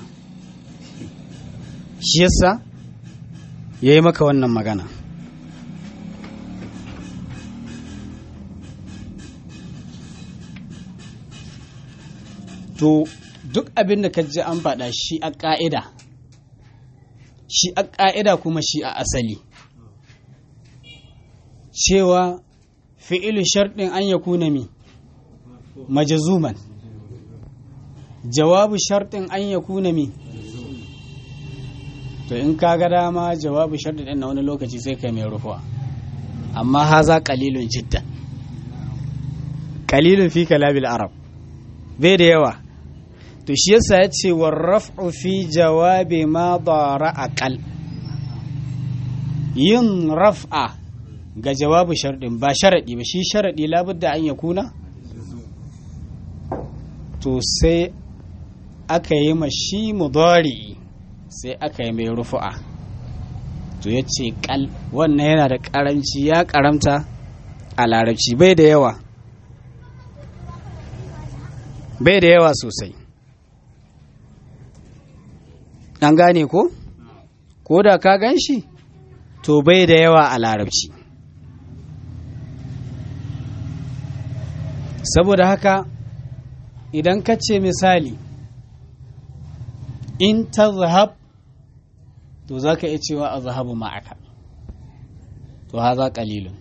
shi yasa ya yi maka wannan magana. To duk abin da ka ji an faɗa shi a ƙa'ida, shi a ƙa'ida kuma shi a asali, cewa fi'ilu sharɗin an ya kuna mi majazuman, jawabu sharɗin an ya kuna mi. To in ka ga dama jawabu sharɗin ɗin na wani lokaci sai kai mai rufuwa, amma haza qalilun jiddan, qalilun fi kalabil arab, bai da yawa. To shi yasa ya ce wa raf'u fi jawabi ma dara aqal, yin raf'a ga jawabu sharɗin ba sharaɗi ba, shi sharaɗi labudda an ya kuna. To sai aka yi ma shi mudari sai aka yi mai rufu'a. To ya ce ƙal, wannan yana da ƙaranci, ya ƙaramta a larabci, bai da yawa, bai da yawa sosai. An gane ko? Ko da ka gan shi to bai da yawa a larabci. Saboda haka idan ka ce misali in ta zahab, to za ka iya cewa a zahabu ma'aka, to haza ƙalilun,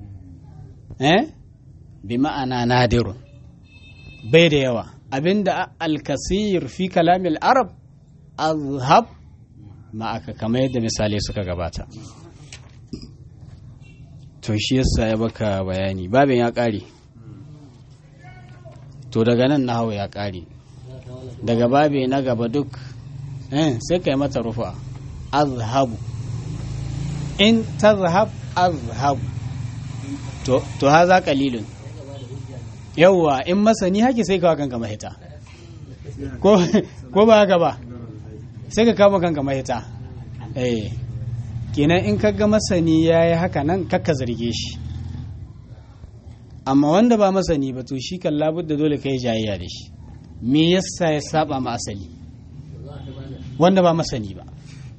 bi ma'ana nadirun, bai da yawa. Abinda alkasir fi kalamil arab azhab ma'aka, kamar yadda misali suka gabata. To shi yasa ya baka bayani, babin ya ƙare. To daga nan nahawu ya ƙare, daga babi na gaba duk sai kai mata rufa, azhabu, in tazhab azhabu, to haza qalilun. Yawwa, in masani haki sai kawo kanka mahita, ko ba haka ba, sai ka kama kanka mahita. Kenan in kaga masani yayi haka nan kakka zarge shi, amma wanda ba masani ba to shi kan labudda dole kai jayayya da shi, me yasa ya saba ma asali wanda ba masani ba.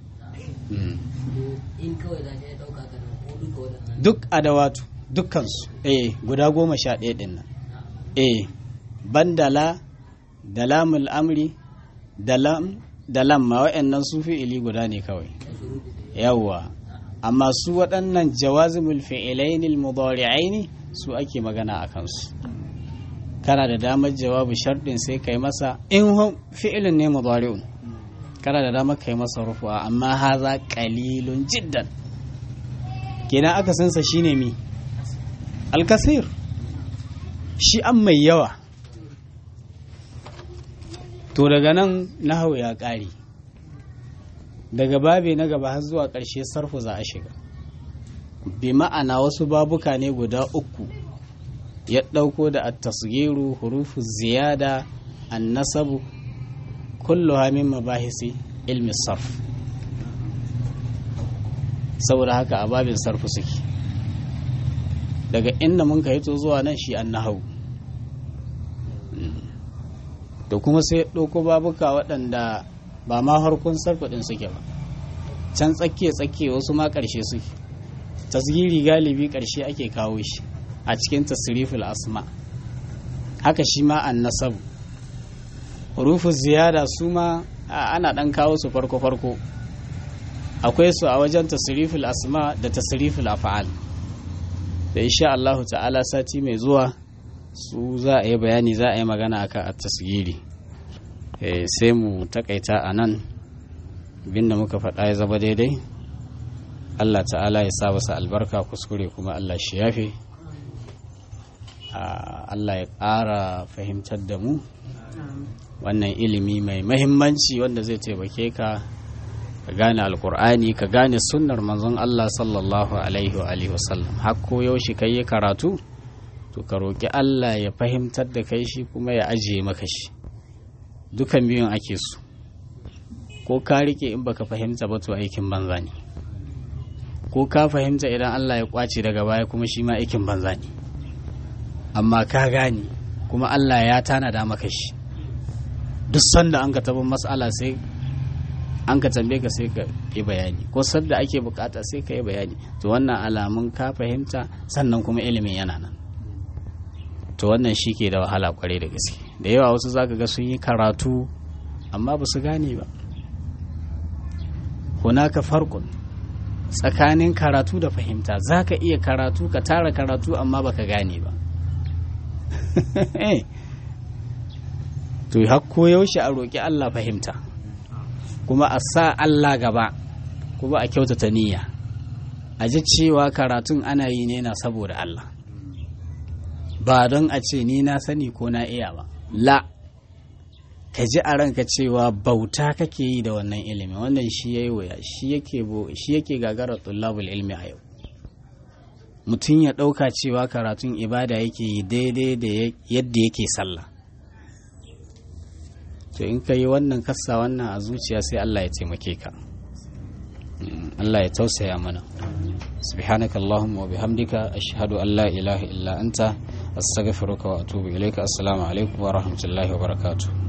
Duk adawatu dukkansu guda 11 din nan, bandala da lamul amri da lam ma wa'annan su fi'ili guda ne kawai. Yawwa, amma su waɗannan jawazimul fi'ilaini al-mudari'aini su ake magana a kansu. Kana da damar jawabu sharɗin sai kai masa, in fi'ilin ne mudari'un kana da damar kai masa rufu'a, amma haza qalilun jiddan. Kenan aka sansa shine mi alkasir, shi an mai yawa. To daga nan nahawu ya ƙare, daga babi na gaba har zuwa ƙarshe sarfu za a shiga. Bi ma'ana wasu babuka ne guda 3 ya ɗauko da at-tasghiru, hurufu ziyada, an-nasabu, kulluha min mabahisi ilmi sarf. Saboda haka a babin sarfu suke, daga inda mun kai to zuwa nan shi an-nahwu. To kuma sai ɗauko babuka waɗanda ba ma harkun sarfu ɗin suke ba, can tsakiye wasu ma ƙarshe suke. Tasgiri galibi ƙarshe ake kawo shi a cikin tasriful asma, haka shi ma an-nasab. Hurufu ziyada su ma ana ɗan kawo su farko akwai su a wajen tasriful asma da tasriful af'al, da insha Allah ta'ala sati mai zuwa su za a yi bayani, za a yi magana akan at-tasgiri. Sai mu takaita a nan, abinda muka faɗa ya zama daidai Allah ta'ala ya sa masa albarka, kuskure kuma Allah shi yafe. Allah ya ƙara fahimtar da mu wannan ilimi mai mahimmanci wanda zai taimake ka gane alkur'ani, ka gane sunnar manzon Allah sallallahu alaihi wa alihi wasallam. har ko yaushe kai yi karatu to ka roƙi Allah ya fahimtar da kai shi kuma ya ajiye maka shi. Dukan biyun ake su, ko ka rike in baka fahimta ba to aikin banza ne, ko ka fahimta idan Allah ya kwace daga baya kuma shi ma aikin banza ne. Amma ka gane kuma Allah ya tanada maka shi. Duk sanda an ka taɓa mas'ala sai an ka tambaye ka sai ka yi bayani, ko sanda ake bukata sai ka yi bayani. To wannan alamun ka fahimta, sannan kuma ilimin yana nan. To wannan shi ke da wahala kwarai da gaske. Da yawa wasu zaka ga sun yi karatu amma ba su gane ba. Hunaka farqun tsakanin karatu da fahimta. Zaka iya karatu, ka tara karatu amma baka gane ba. To hakko yaushe a roƙi Allah fahimta, kuma a sa Allah gaba, kuma a kyautata niyya, a ji cewa karatun ana yi ne na saboda Allah, ba don a ce ni na sani ko na iya ba. La, ka ji a ranka cewa bauta kake yi da wannan ilimi. Wannan shi yayi waya, shi yake gagarar tullabul ilmi a yau. Mutum ya ɗauka cewa karatun ibada yake yi daidai da yadda yake sallah. To in ka yi wannan kasa wannan a zuciya, sai Allah ya taimake ka. Allah ya tausaya mana. Subhanaka Allahumma wa bihamdika, ashhadu an la ilaha illa anta, astaghfiruka wa atubu ilaika. Assalamu alaikum wa rahmatullahi wa barakatuh.